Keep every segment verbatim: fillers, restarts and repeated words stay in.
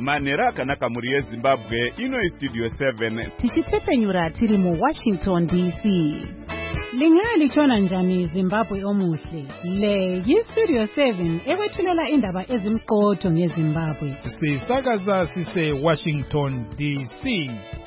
manhero akanaka muri yeZimbabwe ino studio seven tichitsepenyura tiri mu Washington D C. Lingaya lichona njani Zimbabwe omuhle. Le yi studio seven ekwethulela indaba ezimqotho ngeZimbabwe. Sisakaza sise Washington D C.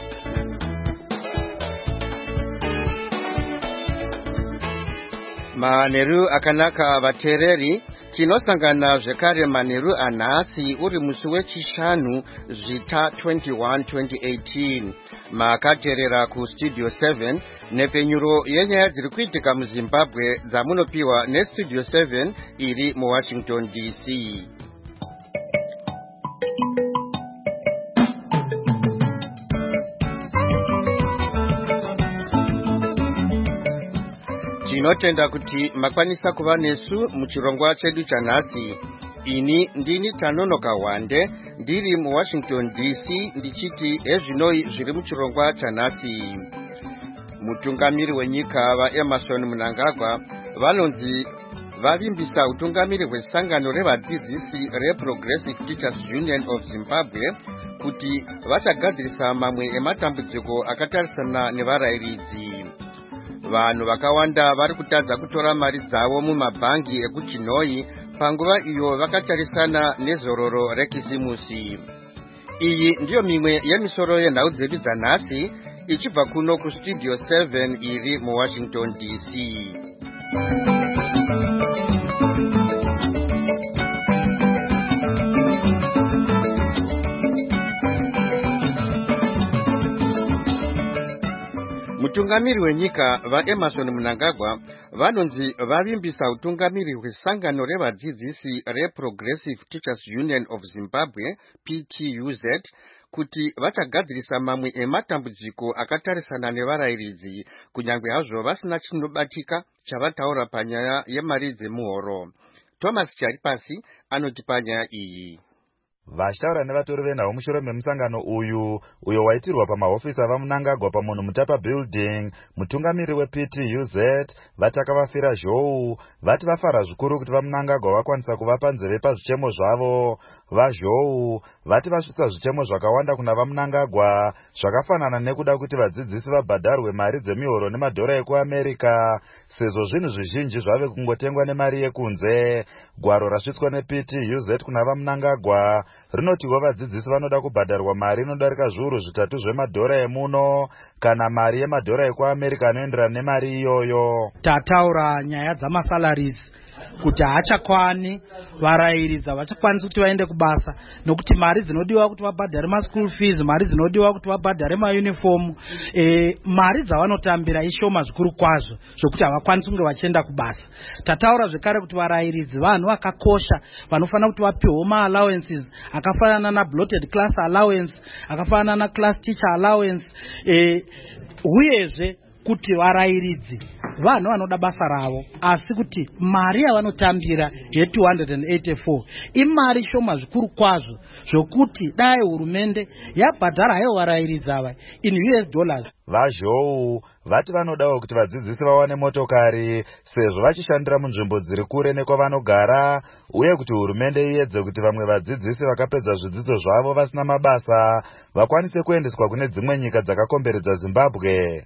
Manheru akanaka vateereri, tinosangana zvekare manheru anhasi uri musi wechishanu zvita twenty-one twenty eighteen. Makateerera ku studio seven nepenyuro yenyaya dziri kuitika muZimbabwe dzamunopiwa nestudio seven iri muWashington D C. Tinotenda kuti makwanisa kuva nesu muchirongwa chedu chanhasi. Ini ndini Tanonoka Wande ndiri muWashington D C ndichiti ezvinoi zviri muchirongwa chanhasi. Mutungamiri wenyika vaEmerson Mnangagwa vanonzi vavimbisa utungamiri hwesangano revadzidzisi reProgressive Teachers Union of Zimbabwe kuti vachagadzirisa mamwe ematambudziko akatarisana nevarayiridzi. Vanhu vakawanda vari kutadza kutora mari dzavo mumabhangi ekuChinoi panguva iyo vakatarisana nezororo rekisimusi. Iyi ndiyo mimwe yemisoro yenhau dzedu dzanhasi ichibva kuno kustudio seven iri muWashington D C. Mutungamiri wenyika vaEmerson Mnangagwa vanonzi vavimbisa utungamiri hwesangano revadzidzisi reProgressive Teachers Union of Zimbabwe P T U Z kuti vachagadzirisa mamwe ematambudziko akatarisana nevarayiridzi kunyange hazvo vasina chinobatika chavataura panyaya yemari dzemuhoro. Thomas Charipasi anotipa nyaya iyi. Vashtaura nevatori venhau mushure memusangano uyu uyo waitirwa pamahofisi avaMnangagwa pamunhu mutapa building, mutungamiri weP T U Z vataka vafira zhou vati vafara zvikuru kuti vaMnangagwa vakwanisa kuvapa nzeve pazvichemo zvavo. Vazhou vati vasvitsa zvichemo zvakawanda kuna vaMnangagwa zvakafanana nekuda kuti vadzidzisi vabhadharwe mari dzemihoro nemadhora ekuAmerika sezvo zvinhu zvizhinji zvave kungotengwa nemari yekunze. Gwaro rasvitswa neP T U Z kuna vaMnangagwa rinotiwo vadzidzisi vanoda kubhadharwa mari inodarika zviuru zvitatu zvemadhora emuno kana mari yemadhora ekuAmerika anoenderana nemari iyoyo. Tataura nyaya dzamasalaries kuti haachakwani varayiridzi havachakwanisi kuti vaende kubasa nokuti mari dzinodiwa kuti vabhadhare maschool fees, mari dzinodiwa kuti vabhadhare mauniform, e, mari dzavanotambira ishoma zvikuru kwazvo zvokuti havakwanisi kunge vachienda kubasa. Tataura zvekare kuti varayiridzi vanhu vakakosha vanofanira kuti vapiwewo maallowances akafanana na bloated class allowance, akafanana na class teacher allowance, e, uyezve kuti varayiridzi vanhu vanoda basa ravo asi kuti mari yavanotambira ye two hundred eighty-four imari shoma zvikuru kwazvo zvokuti dai hurumende yabhadhara hayo varayiridzi ava in U S dollars. Vazhou vati vanodawo kuti vadzidzisi vawane motokari sezvo vachishandira munzvimbo dziri kure nekwavanogara uye kuti hurumende iedze kuti vamwe vadzidzisi vakapedza zvidzidzo zvavo vasina mabasa vakwanise kuendeswa kune dzimwe nyika dzakakomberedza Zimbabwe.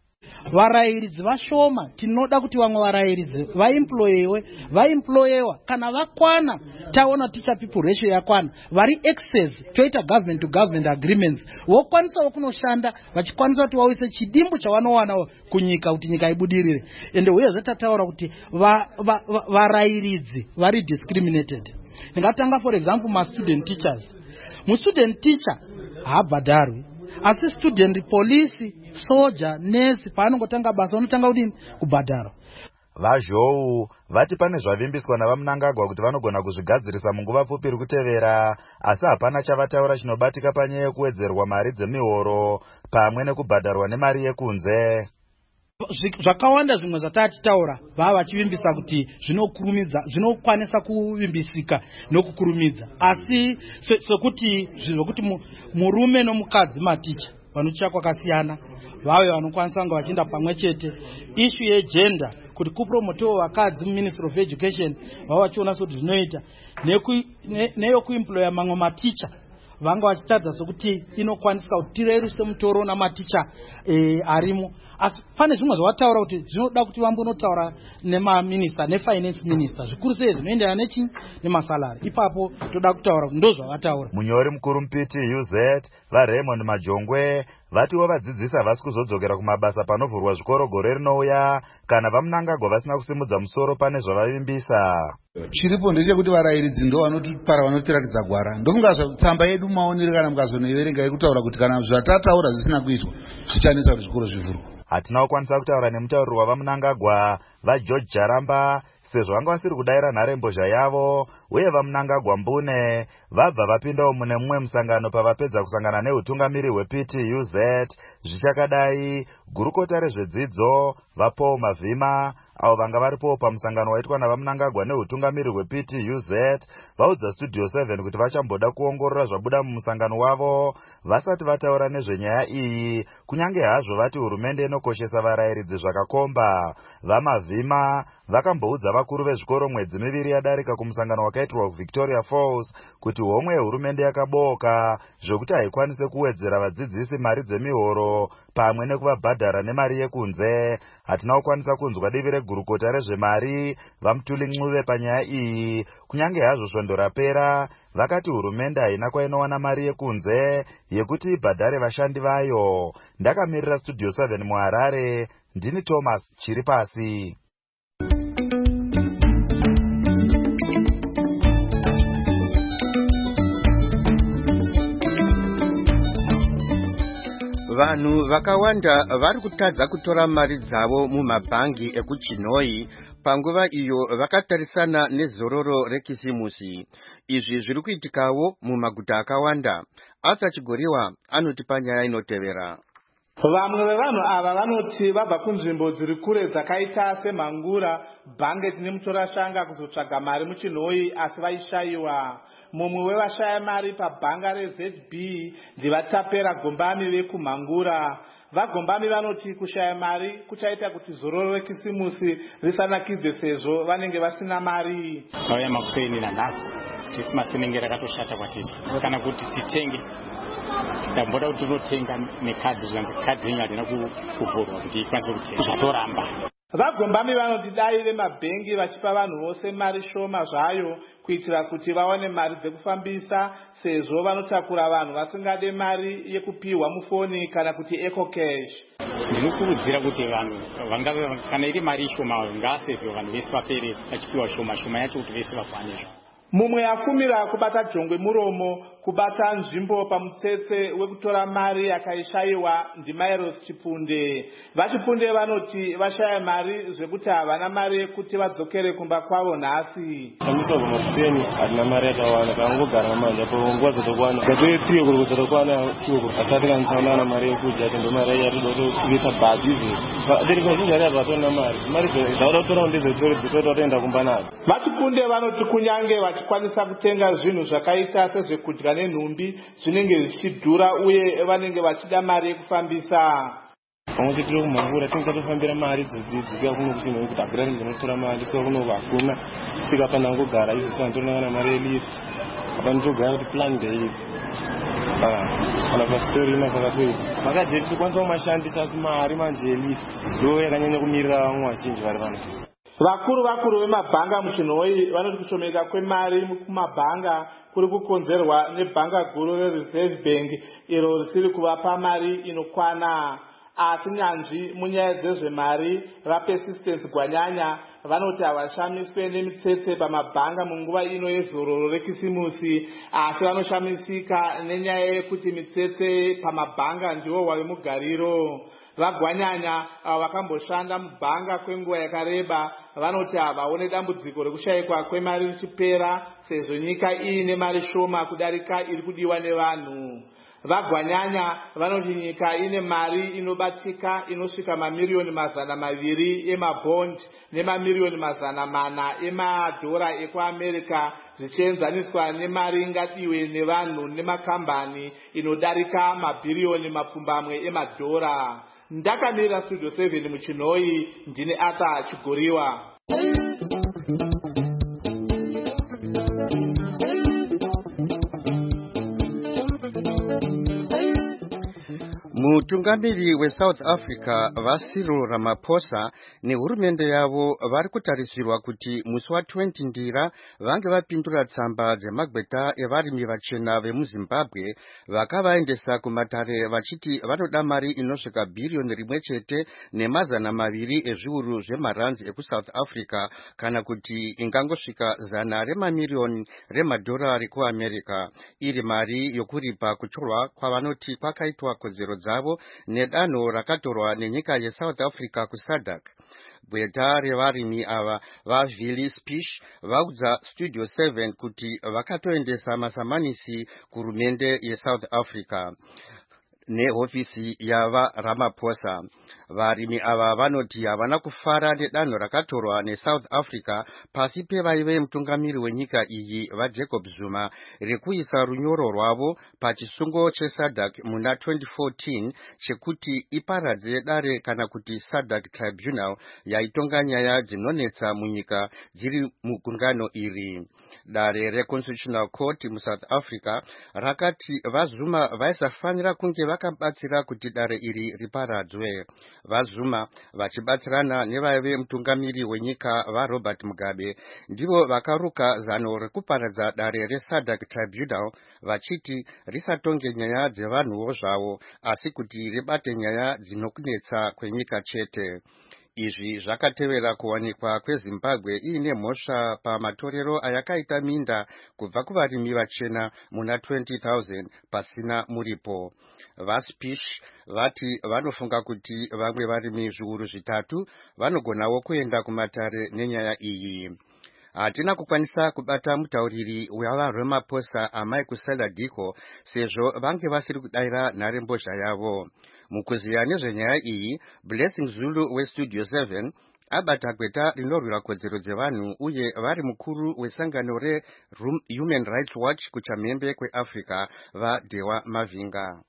Varayiridzi vashoma, tinoda kuti vamwe varayiridzi vaemployewe, vaemployewa kana vakwana taona teacher people ratio yakwana, vari excess toita government to government agreements vokwanisa kunoshanda vachikwanisa kuti vawise chidimbu chavanowana kunyika kuti nyika ibudirire. Ende uyezve tataura kuti varayiridzi vari discriminated. Ndingatanga for example ma student teachers. Mu student teacher haabhadharwi asi student police, soldier, nurse paanongotanga basa unotanga kudini kubhadhara. Vazhou vati pane zvavimbiswa navaMnangagwa kuti vanogona kuzvigadzirisa munguva pfupi iri kutevera asi hapana chavataura chinobatika panyaya yekuwedzerwa mari dzemihoro pamwe nekubhadharwa nemari yekunze. Zvakawanda zvimwe zvatachitaura vava vachivimbisa kuti zvinokurumidza zvinokwanisa kuvimbisika nokukurumidza asi sekuti zvokuti murume nomukadzi maticha vanochiya kwakasiyana vave vanokwanisa kunge vachienda pamwe chete. Issue yegender kuti kupromotewo vakadzi muMinistry of Education vava vachiona kuti zvinoita neyokuemploya mamwe maticha vanga vachitadza sokuti inokwanisa kuti tireruse mutoro namaticha e, arimo. Asi pane zvimwe zvavataura kuti zvinoda kuti vambonotaura nemaminista nefinance minister zvikuru sei zvinoenderana nechi nemasalari. Ipapo toda kutaura ndo zvavataura. Munyori mukuru mupiti U Z vaRaymond Majongwe vatiwo vadzidzisi havasi kuzodzokera kumabasa panovhurwa zvikoro gore rinouya kana vamunangagwa vasina kusimudza musoro pane zvavavimbisa. Chiripo ndechekuti varayiridzi ndo vanotipara vanotiratidza gwara. Ndofunga tsamba yedu maonere kana mukazonoiverenga yekutaura kuti kana zvatataura zvisina kuitwa zvichanetsa kuti zvikoro zvivhurwe. Hatina kukwanisa kutaura nemutauriri wavamunangagwa vaGeorge Jaramba sezvo vanga vasiri kudayira nharembozha yavo, uye vamunangagwa Mbune vabva vapindawo mune mumwe musangano pavapedza kusangana neutungamiri hweP T U Z zvichakadai. Gurukota rezvedzidzo vaPaul Mavhima avo vanga varipo pamusangano waitwa navamunangagwa neutungamiri hweP T U Z vaudza Studio seven kuti vachamboda kuongorora zvabuda mumusangano wavo vasati vataura nezvenyaya iyi, kunyange hazvo vati hurumende inokoshesa varayiridzi zvakakomba. VaMavhima vakamboudza vakuru vezvikoro mwedzi miviri yadarika kumusangano wakaitirwa kuVictoria Falls kuti homwe yehurumende yakabooka zvokuti haikwanise kuwedzera vadzidzisi mari dzemihoro pamwe nekuvabhadhara nemari yekunze. Hatina kukwanisa kunzwa divi regurukota rezvemari vaMutuli Ncube panyaya iyi, kunyange hazvo svondo rapera vakati hurumende haina kwainowana mari yekunze yekuti ibhadhare vashandi vayo. Ndakamirira Studio seven muHarare, ndini Thomas Chiripasi. Vanhu vakawanda vari kutadza kutora mari dzavo mumabhangi ekuChinoi panguva iyo vakatarisana nezororo rekisimusi. Izvi zviri kuitikawo mumaguta akawanda. Asa Chigoriwa anoti panyaya inotevera. Vamwe vevanhu ava vanoti vabva kunzvimbo dziri kure dzakaita seMhangura, Bhange tine mutorashanga kuzotsvaga mari muChinoi asi vaishayiwa. Mumwe wevashaya mari pabhanga reZ B ndivaTapera Gombami vekuMhangura. VaGombami vanoti kushaya mari kuchaita kuti zororo rekisimusi risanakidze sezvo vanenge vasina mari. Vauya makuseni nanhasi Krismasi inenge rakatoshata kwatiri. Kana kuti titenge ndamboda kuti tinotenga nekadhi zvanzi kadhi yenyu hatina kuvhurwa kuti ikwanise kutenga zvatoramba. VaGombami vanoti dai vemabhengi vachipa vanhu vose mari shoma zvayo kuitira kuti vawane mari dzekufambisa sezvo vanotakura vanhu vasingade mari yekupiwa mufoni kana kuti eco cash. Ndinokurudzira kuti vanhu vangave kana iri mari shoma ngaasevhe vanhu vese vapere vachipiwa shoma shoma yacho kuti vese vakwane. Mumwe afumira kubata jongwe muromo kubata nzvimbo pamutsetse wekutora mari yakaishayiwa ndiMairos Chipunde. VaChipunde vanoti vashaya mari zvekuti havana mari yekuti vadzokere kumba kwavo nhasi. Kamisa kumaseni hatina mari yakawanda kangogara manje po nguva dzotokwana dzatoitiwe kuri kuzotokwana chiwo asati kanitsaunana mari yekudya ndo mari yatidoto kuita bhazi izvi tiri kazhinji ari vatona mari mari dzauda kutora ndezvetori dzitoita toenda kumba nadzo. VaChipunde vanoti kunyange vachikwanisa kutenga zvinhu zvakaita sezvekudya nenhumbi zvinenge zvichidhura uye vanenge vachida mari yekufambisa. Pamwe chete tiri kuMhangura tinenge tatofambira mari dzodzidzi kuya kuno kuChinoi kuti abhura ndinotora mari saka kuno vakuna kusvika panangogara izvi sanditorina kana mari yelift apa nditogara kuti plan day kana pastori ina pakatoita makajeti tikwanisa kumashandisa asi mari manje yelift ndo yakanyanya kumirira vamwe vazhinji vari pano. Vakuru vakuru vemabhanga muChinoi vanoti kushomeka kwemari kumabhanga kuri kukonzerwa nebhanga guru reReserve Bank iro risiri kuvapa mari inokwana. Asi nyanzvi munyaya dzezvemari vaPersistence Gwanyanya vanoti havashamiswe nemitsetse pamabhanga munguva ino yezororo rekisimusi, asi vanoshamisika nenyaya yekuti mitsetse pamabhanga ndiwo wave mugariro. VaGwanyanya vakamboshanda mubhanga kwenguva yakareba vanoti havaone dambudziko rekushayikwa kwemari richipera sezvo nyika iine mari shoma kudarika iri kudiwa nevanhu. VaGwanyanya vanoti nyika ine mari inobatika inosvika mamiliyoni mazana maviri emabond nemamiliyoni mazana mana emadhora ekuAmerica zvichienzaniswa nemari ingadiwe nevanhu nemakambani inodarika mabhiriyoni mapfumbamwe emadhora. Ndakamirira Studio seven muChinoi, ndine Asa Chigoriwa. Mutungamiri we South Africa Cyril Ramaphosa nehurumende yavo vari kutarisirwa kuti musi wa twenty ndira vange vapindura tsamba dzemagbeta evarimi vachena vemuZimbabwe vakavaendesa kumatare vachiti vanoda mari inosvika bhiriyoni rimwe chete nemazana maviri ezviuru zvemaranzi eku-South Africa kana kuti ingangosvika zana remamiliyoni remadhorari kuAmerica, iri mari yokuripa kutorwa kwavanoti kwakaitwa kodzero dzavo nedanho rakatorwa nenyika yeSouth Africa kuSADC. Bweta revarimi ava vaVili Spish vaudza Studio seven kuti vakatoendesa masamanisi kurumende yeSouth Africa nehofisi yava Ramaphosa. Varimi ava vanoti havana kufara nedanho rakatorwa neSouth Africa pasi pevaive mutungamiri wenyika iyi vaJacob Zuma rekuisa runyoro rwavo pachisungo cheSADC muna twenty fourteen chekuti iparadze dare kana kuti SADC Tribunal yaitonga nyaya dzinonetsa munyika dziri mugungano iri. Dare reConstitutional Court muSouth Africa rakati vaZuma vaisafanira kunge vakabatsira kuti dare iri riparadzwe. VaZuma vachibatsirana nevaive mutungamiri wenyika vaRobert Mugabe ndivo vakaruka zano rekuparadza dare reSADC Tribunal vachiti risatonge nyaya dzevanhuwo zvavo asi kuti ribate nyaya dzinokunetsa kwenyika chete. Izvi zvakatevera kuwanikwa kweZimbabwe iine mhosva pamatorero ayakaita minda kubva kuvarimi vachena muna twenty thousand pasina muripo. VaSpish vati vanofunga kuti vamwe varimi zviuru zvitatu vanogonawo kuenda kumatare nenyaya iyi. Hatina kukwanisa kubata mutauriri wevaRamaphosa amai Kusela Diko sezvo vange vasiri kudaira nharembozha yavo. Mukuziya nezvenyaya iyi, Blessing Zulu weStudio seven abata gweta rinorwira kodzero dzevanhu uye vari mukuru wesangano reHuman Rights Watch kuchamhembe kweAfrica vaDewa Mavinga.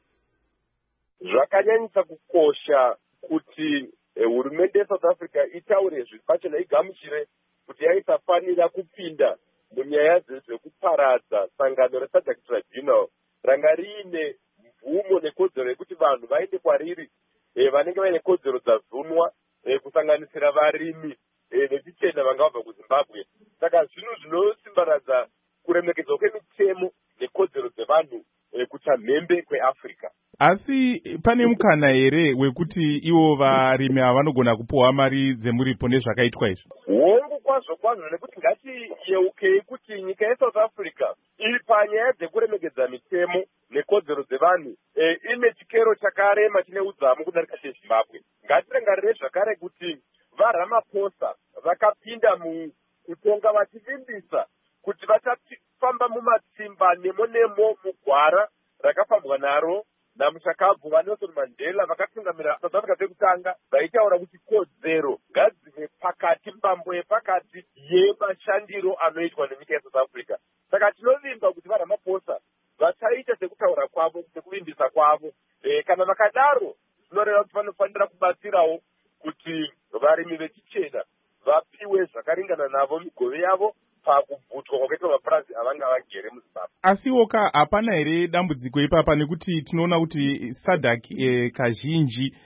Zvakanyanyisa kukosha kuti hurumende yeSouth Africa itaure zvipachena igamuchire kuti yaisafanira kupinda munyaya dzekuparadza sangano reSADC Tribunal ranga riine mvumo nekodzero yekuti vanhu vaende kwariri e, vanenge vaine kodzero dzavhunwa e, kusanganisira varimi e, vechichena vanga vabva kuZimbabwe. Saka zvinhu zvinosimbaradza kuremekedzwa kwemitemo nekodzero dzevanhu e, kuchamhembe kweAfrica. Asi pane mukana here wekuti ivo varimi ava vanogona kupuwa mari dzemuripo nezvakaitwa izvi? Hongu kwazvo kwazvo, nekuti ngatiyeukei kuti nyika yeSouth Africa iri panyaya dzekuremekedza mitemo nekodzero dzevanhu e, ine chikero chakarema chine udzamu kudarika cheZimbabwe. Ngatirangarire zvakare kuti vaRamaphosa vakapinda mukutonga vachivimbisa kuti vachafamba mumatsimba nemo nemo mugwara rakafambwa naro namushakabvu vaNelson Mandela vakatungamira South Africa sekutanga, vaitaura kuti kodzero ngadzive pakati, mbambo yepakati yemashandiro anoitwa nenyika yeSouth Africa. Saka tinovimba kuti vaRamaphosa vachaita sekutaura kwavo, sekuvimbisa kwavo. E, kana vakadaro zvinoreva kuti vanofanira kubatsirawo kuti varimi vechichena vapiwe zvakaringana navo migove yavo pakubvutwa kwakaitwa mapurazi avanga vagere muZimbabwe. Asiwoka hapana here dambudziko ipapa, nekuti tinoona kuti SADC e, kazhinji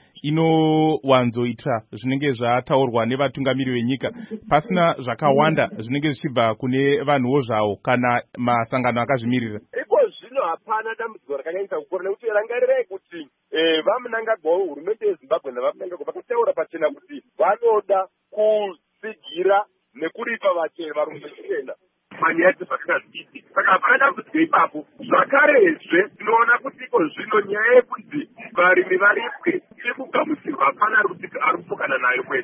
inowanzoita zvinenge zvataurwa nevatungamiri venyika pasina zvakawanda zvinenge zvichibva kune vanhuwo zvavo kana masangano akazvimirira. Iko zvino hapana dambudziko rakanyanyisa kukura, nekuti rangarirai kuti e, vaMnangagwa hurumende yeZimbabwe navaMnangagwa vakataura pachena kuti vanoda kusigira nekuripa vachena varume vechena panyaya dzezvakazviti. Saka hapana dambudziko ipapo. Zvakarezve tinoona kuti iko zvino nyaya yekuti varimi varipwe iri kugamuchirwa, hapana ari kupokana nayo kwete.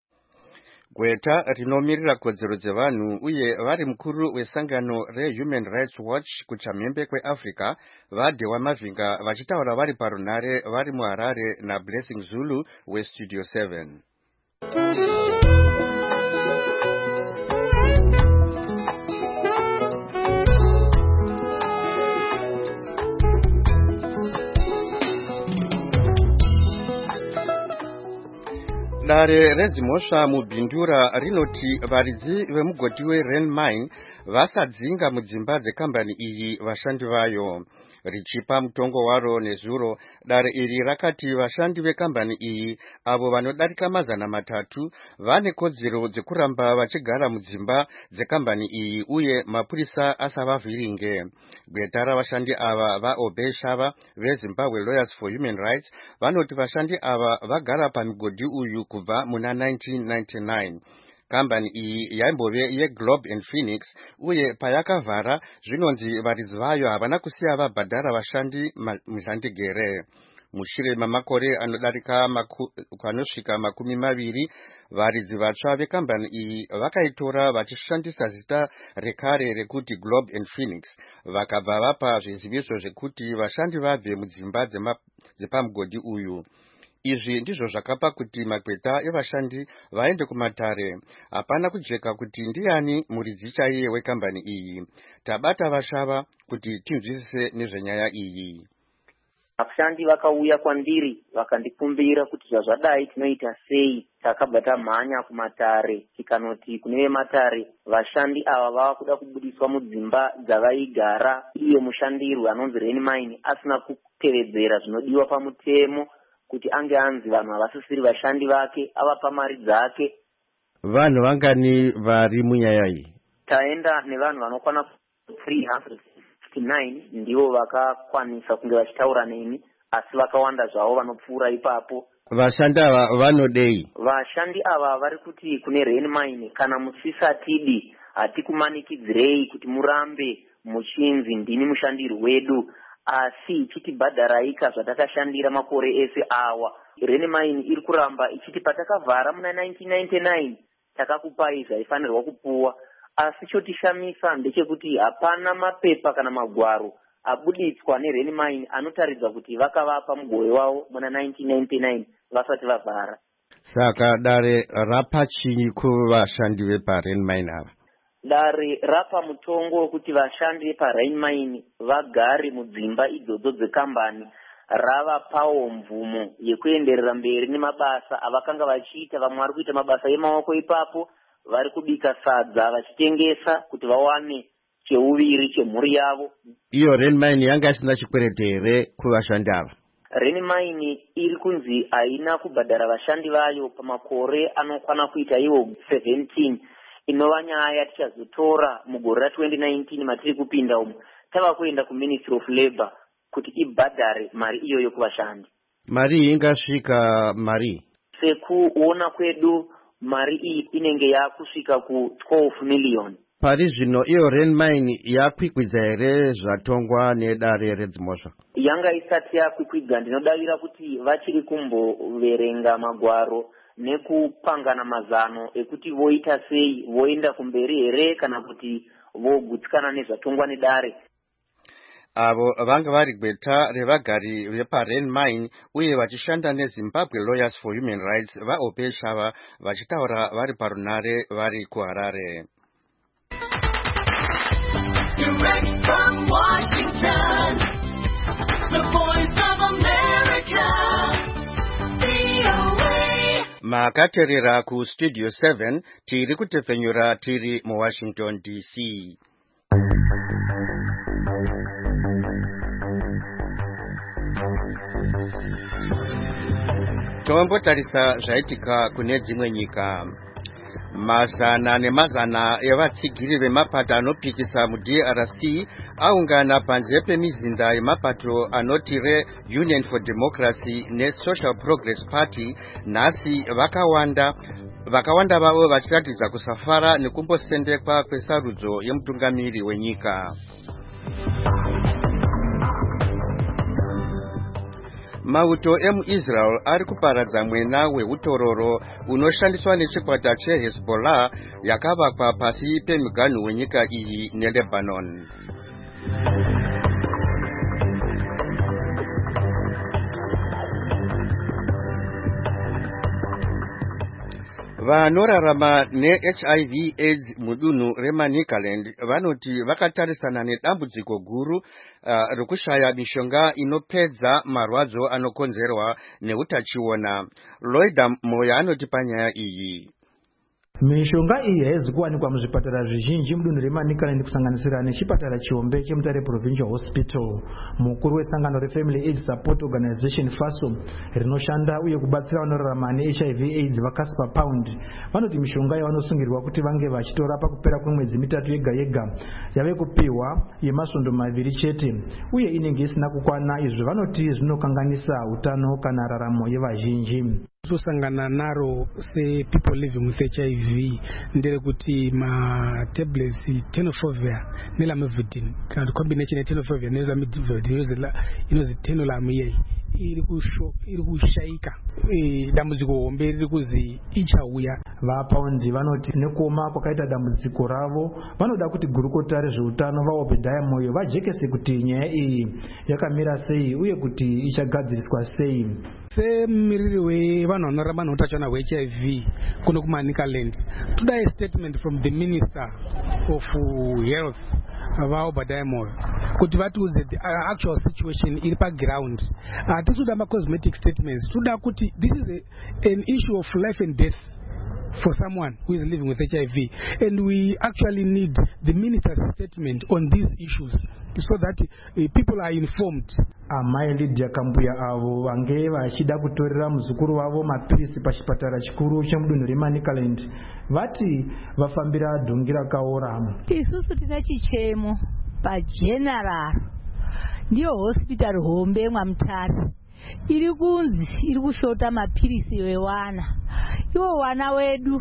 Gweta rinomirira kodzero dzevanhu uye vari mukuru wesangano reHuman Rights Watch kuchamhembe kweAfrica vaDewa Mavinga vachitaura vari parunhare vari muHarare naBlessing Zulu weStudio seven. Dare redzimhosva mubhindura rinoti varidzi vemugodi weRain Mine vasadzinga mudzimba dzekambani iyi vashandi vayo. richipa mutongo waro nezuro. Dare iri rakati vashandi vekambani iyi avo vanodarika mazana matatu vane kodzero dzekuramba vachigara mudzimba dzekambani iyi uye mapurisa asavavhiringe. Gweta ravashandi ava vaObey Shava veZimbabwe Lawyers for Human Rights vanoti vashandi ava vagara pamigodhi uyu kubva muna nineteen ninety-nine. Kambani iyi yaimbove yeGlobe and Phoenix uye payakavhara zvinonzi varidzi vayo havana kusiya vabhadhara vashandi muzandigere. Mushure mamakore anodarika anosvika makumi maviri varidzi vatsva vekambani iyi vakaitora vachishandisa zita rekare rekuti Globe and Phoenix vakabva vapa zviziviso zvekuti vashandi vabve mudzimba dzepamugodhi uyu. Izvi ndizvo zvakapa kuti magweta evashandi vaende kumatare. Hapana kujeka kuti ndiani muridzi chaiye wekambani iyi. Tabata Vashava kuti tinzwisise nezvenyaya iyi. Vashandi vakauya kwandiri vakandikumbira kuti zvazvadai tinoita sei. Takabva tamhanya kumatare tikanoti kune vematare vashandi ava vava kuda kubudiswa mudzimba dzavaigara iye mushandirwe anonzi Renmine asina kutevedzera zvinodiwa pamutemo kuti ange anzi vanhu havasisiri vashandi vake avapa mari dzake. Vanhu vangani vari munyaya iyi? Taenda nevanhu vanokwana three hundred fifty-nine ndivo vakakwanisa kunge vachitaura neni asi vakawanda zvavo vanopfuura ipapo. Vashandi ava vanodei? Vashandi ava vari kuti kune Renmine kana musisatidi hatikumanikidzirei kuti murambe muchinzi ndini mushandiri wedu asi ichitibhadharaika zvatakashandira makore ese awa. Renmine iri kuramba ichiti patakavhara muna nineteen ninety-nine takakupai zvaifanirwa kupuwa asi chotishamisa ndechekuti hapana mapepa kana magwaro abuditswa neRenmine anotaridza kuti vakavapa mugove wavo muna nineteen ninety-nine vasati vavhara. Saka dare rapa chinyi kuvashandi vepaRenmine ava? Dare rapa mutongo wekuti vashandi vepaRenmine vagare mudzimba idzodzo dzekambani. Rava pawo mvumo yekuenderera mberi nemabasa avakanga vachiita. Vamwe vari kuita mabasa emaoko ipapo, vari kubika sadza vachitengesa kuti vawane cheuviri chemhuri yavo. Iyo Renmine yanga isina chikwereti here kuvashandi ava? Renmine iri kunzi haina kubhadhara vashandi vayo pamakore anokwana kuita iwo seventeen. Inova nyaya tichazotora mugore ra-twenty nineteen matiri kupinda umu. Tava kuenda kuMinistry of Labour kuti ibhadhare mari iyoyo kuvashandi. Mari ingasvika mari? Sekuona kwedu mari iyi inenge yakusvika ku twelve million. Pari zvino iyo Renmine yakwikwidza here zvatongwa nedare redzimhosva? Yanga isati yakwikwidza. Ndinodavira kuti vachiri kumboverenga magwaro nekupangana mazano ekuti voita sei, voenda kumberi here kana kuti vogutsikana nezvatongwa nedare. Avo vanga vari gweta revagari vepaRenmine uye vachishanda neZimbabwe Lawyers for Human Rights vaObey Shava vachitaura vari parunare vari kuHarare. Direct from Washington, the voice of America, V O A. Makaterera ku Studio seven, tiri kutefenyura tiri mu Washington D C. Tombotarisa zvaitika kune dzimwe nyika. Mazana nemazana evatsigiri vemapato anopikisa muD R C aungana panze pemizinda yemapato anoti reUnion for Democracy neSocial Progress Party nhasi vakawanda vakawanda vavo vachiratidza kusafara nekumbosendekwa kwesarudzo yemutungamiri wenyika. Mauto emuIsrael ari kuparadza mwena weutororo unoshandiswa nechikwata cheHezbollah yakavakwa pasi pemiganhu wenyika iyi neLebanon. Vanorarama neH I V AIDS mudunhu reManicaland vanoti vakatarisana nedambudziko guru uh, rekushaya mishonga inopedza marwadzo anokonzerwa neutachiona. Lloyd Moya anoti panyaya iyi. Mishonga iyi haizi kuwanikwa muzvipatara zvizhinji mudunhu reManicaland kusanganisira nechipatara chihombe cheMutare Provincial Hospital. Mukuru wesangano reFamily AIDS Support Organization FASO rinoshanda uye kubatsira vanorarama neH I V AIDS vaCasper Pound vanoti mishonga yavanosungirwa kuti vange vachitora pakupera kwemwedzi mitatu yega yega yave kupiwa yemasvondo maviri chete uye inenge isina kukwana. Izvi vanoti zvinokanganisa utano kana raramo yevazhinji. Tusangana naro se people living with H I V ndere kuti ma tablets tenofovir nelamivudine kana combination ya tenofovir nelamivudine inozi tenolamu iri kusho iri kushaika e dambudziko hombe riri kuzi ichauya. VaPaundi vanoti nekoma kwakaita dambudziko ravo vanoda kuti gurukota rezveutano vaObedhaya Moyo vajekese kuti nyaya iyi yakamira sei uye kuti ichagadziriswa sei. Semiriri wevanhu vanorarama neutachiona hwe-H I V kuno kuManicaland toda a statement from the Minister of Health vaObedhaya Moyo kuti vatiudze the actual situation iri paground. Hatitoda ma-cosmetic statements, toda kuti this is a, an issue of life and death for someone who is living with H I V, and we actually need the minister's statement on these issues so that uh, people are informed. Amai Lydia Kambuya avo vange vachida kutorera muzukuru wavo mapirisi pachipatara chikuru chemudunhu reManicaland vati vafambira dhungi rakaora. Isusu tina chichemo paGeneral ndiyo hospital hombe mwaMutare iri kunzi iri kushota mapirisi ewana. Iwo wana wedu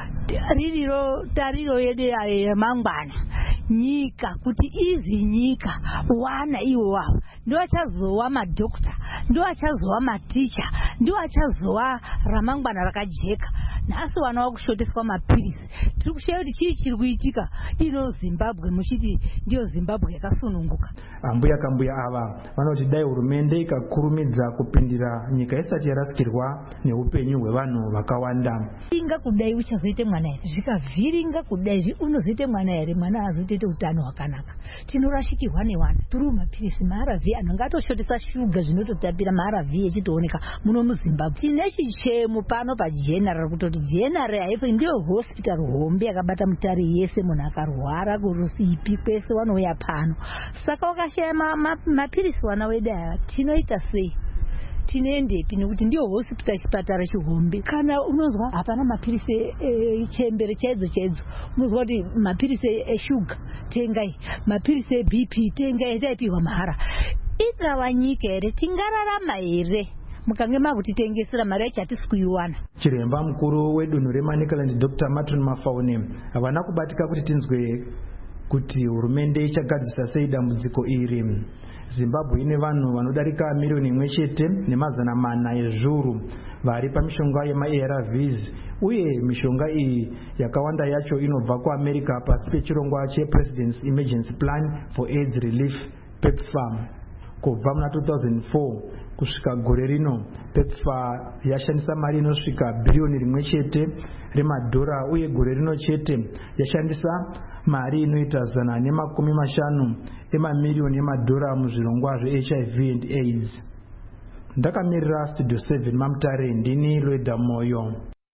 ririro tariro yedu yamangwana nyika kuti izi nyika wana iwo wavo ndo achazowa madokta, ndo achazowa maticha, ndo achazowa ramangwana rakajeka. Nhasi wana wakushoteswa mapirisi. Tiri kushaye kuti chii chiri kuitika ino Zimbabwe muchiti ndiyo Zimbabwe yakasununguka. Ambuya Kambuya ava vanoti dai hurumende ikakurumidza kupindira nyika isati yarasikirwa neupenyu hwevanhu vakawanda. Inga kudai uchazoite mwana here, zvikavhiringa kudai unozoite mwana here, mwana azoite utano hwakanaka. Tinorashikirwa newana turi mapirisi maARV anhu ngatoshotesa shuga zvinototapira maARV echitooneka muno muZimbabwe. Tine chichemo pano paGeneral kutoti General haipo ndiyo hospital hombe yakabata Mutare yese. Munhu akarwara kurusipi kwese wanouya pano. Saka wakashaya mapirisi ma, wana wedu aya tinoita sei? Tinendepi nekuti ndiyo hospital chipatara chihombe. Kana unozwa hapana mapirisi e, chembere chaidzo chaidzo unozwa kuti mapirisi eshuga tengai, mapirisi eB P tengai, taipihwa mahara. Ingava nyika here tingararama here mukange makutitengesera mari yacho hatisi kuiwana. Chiremba mukuru wedunhu reManicaland Doctor Matron Mafaune havana kubatika kuti tinzwe kuti hurumende ichagadzisa sei dambudziko iri. Zimbabwe ine vanhu vanodarika milioni imwe chete nemazana mana ezviuru vari pamishonga yemaA R Vs uye mishonga iyi yakawanda yacho inobva kuAmerica pasi pechirongwa chePresident's Emergency Plan for AIDS Relief PEPFAR. Kubva muna two thousand four kusvika gore rino PEPFAR yashandisa mari inosvika bhiriyoni rimwe chete remadhora uye gore rino chete yashandisa mari inoita zana nemakumi mashanu emamiliyoni emadhora muzvirongwa zveH I V and AIDS. Ndakamirira Studio seven maMutare, ndini Lweda Moyo.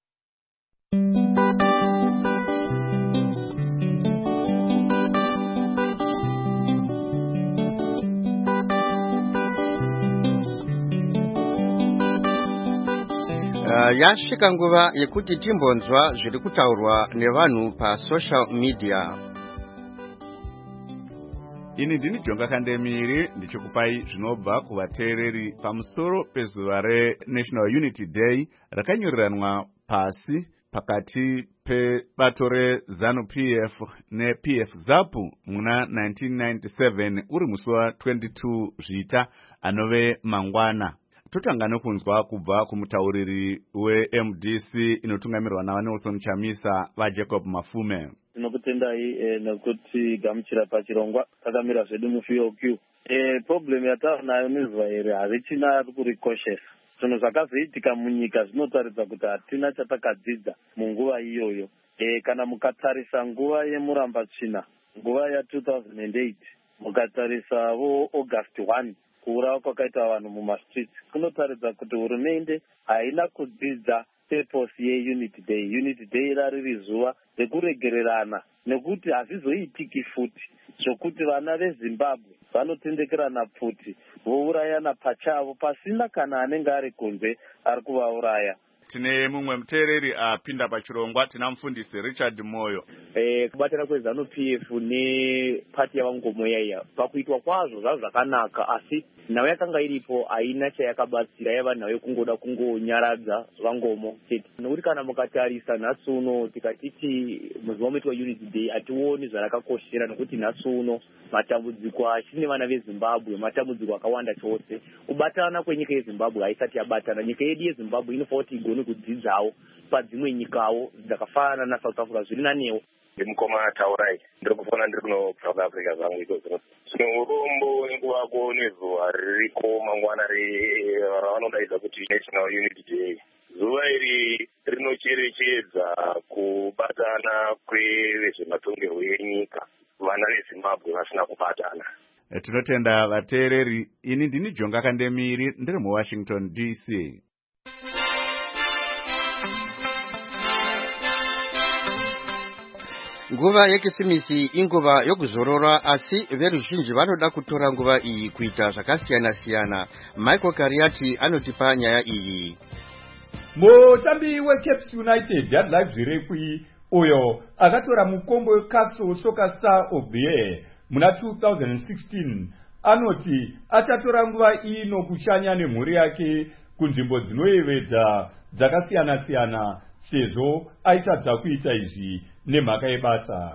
Uh, yasvika nguva yekuti timbonzwa zviri kutaurwa nevanhu pasocial media. Ini ndini Jonga Kandemiri ndichikupai zvinobva kuvateereri pamusoro pezuva reNational Unity Day rakanyoriranwa pasi pakati pebato reZANU-P F neP F ZAPU muna nineteen ninety-seven uri musi wa twenty-two Zvita anove mangwana. Totanga nokunzwa kubva kumutauriri weM D C inotungamirwa naVaNelson Chamisa vaJacob Mafume. Tinokutendai eh, nekuti gamuchira pachirongwa takamira zvedu muFio Q. Eh, problem yataanayo nezva here harichina kuri cautious. Zvinhu zvakazoitika munyika zvinotaridza kuti hatina chatakadzidza munguva iyoyo. Eh, kana mukatarisa nguva yemurambatsvina, nguva ya two thousand eight, mukatarisa vo August one, kuurawa kwakaita vanhu mumastreets, kunotaridza kuti hurumende haina kudzidza purpose yeunity day. Unity day rari zuva rekuregererana, nekuti hazvizoitiki futi zvokuti vana vezimbabwe vanotendekerana pfuti vourayana pachavo pasina kana anenge ari kunze ari kuvauraya. Tine mumwe muteereri apinda pachirongwa, tina mufundisi Richard Moyo. Eh, kubatana kwezano P F nepati yavangomoya iya pakuitwa kwazvo zvazvo zvakanaka, asi nhau yakanga iripo haina chayakabatsira, yaiva nhau yekungoda kungonyaradza vangomo chete. Nokuti kana mukatarisa nhasi uno tikatiti muzuva unoitwa Unity Day hationi zvarakakoshera, nokuti nhasi uno matambudziko achine vana veZimbabwe matambudziko akawanda chose. Kubatana kwenyika yeZimbabwe haisati yabatana. Nyika yedu yeZimbabwe inofanira kuti igone kudzidzawo padzimwe nyikawo dzakafanana naSouth Africa zviri nanewo. Ndimukoma Taurai, ndiri kufona ndiri kuno South Africa zangu izvozvo. Tine urombo nekuvako nezuva ririko mangwana ravanodaidza kuti National Unity Day. Zuva iri rinocherechedza kubatana kwevezvematongerwo enyika, vana veZimbabwe vasina kubatana. Tinotenda vateereri. Ini ndini Jonga Kandemiri, ndiri muWashington D C. Nguva yekisimisi inguva yokuzorora, asi veruzhinji vanoda kutora nguva iyi kuita zvakasiyana siyana. Michael Kariati anotipa nyaya iyi. Mutambi weCaps United Adlive Zvirekwi uyo akatora mukombo weCastle Soccer Star of the Year muna two thousand sixteen anoti achatora nguva ino kushanya nemhuri yake kunzvimbo dzinoyevedza dzakasiyana siyana sezvo aitadza kuita izvi nemhaka yebasa.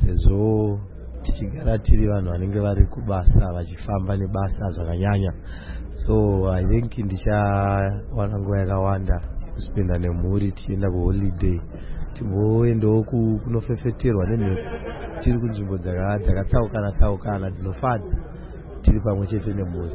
Sezvo tichigara tiri vanhu vanenge vari kubasa vachifamba nebasa zvakanyanya, so I think ndichawana nguva yakawanda kuspenda nemhuri tichienda kuholiday, timboendawo kunofefeterwa nemhepo tiri kunzvimbo dzakatsaukana tsaukana dzinofadza tiri pamwe chete nemhuri.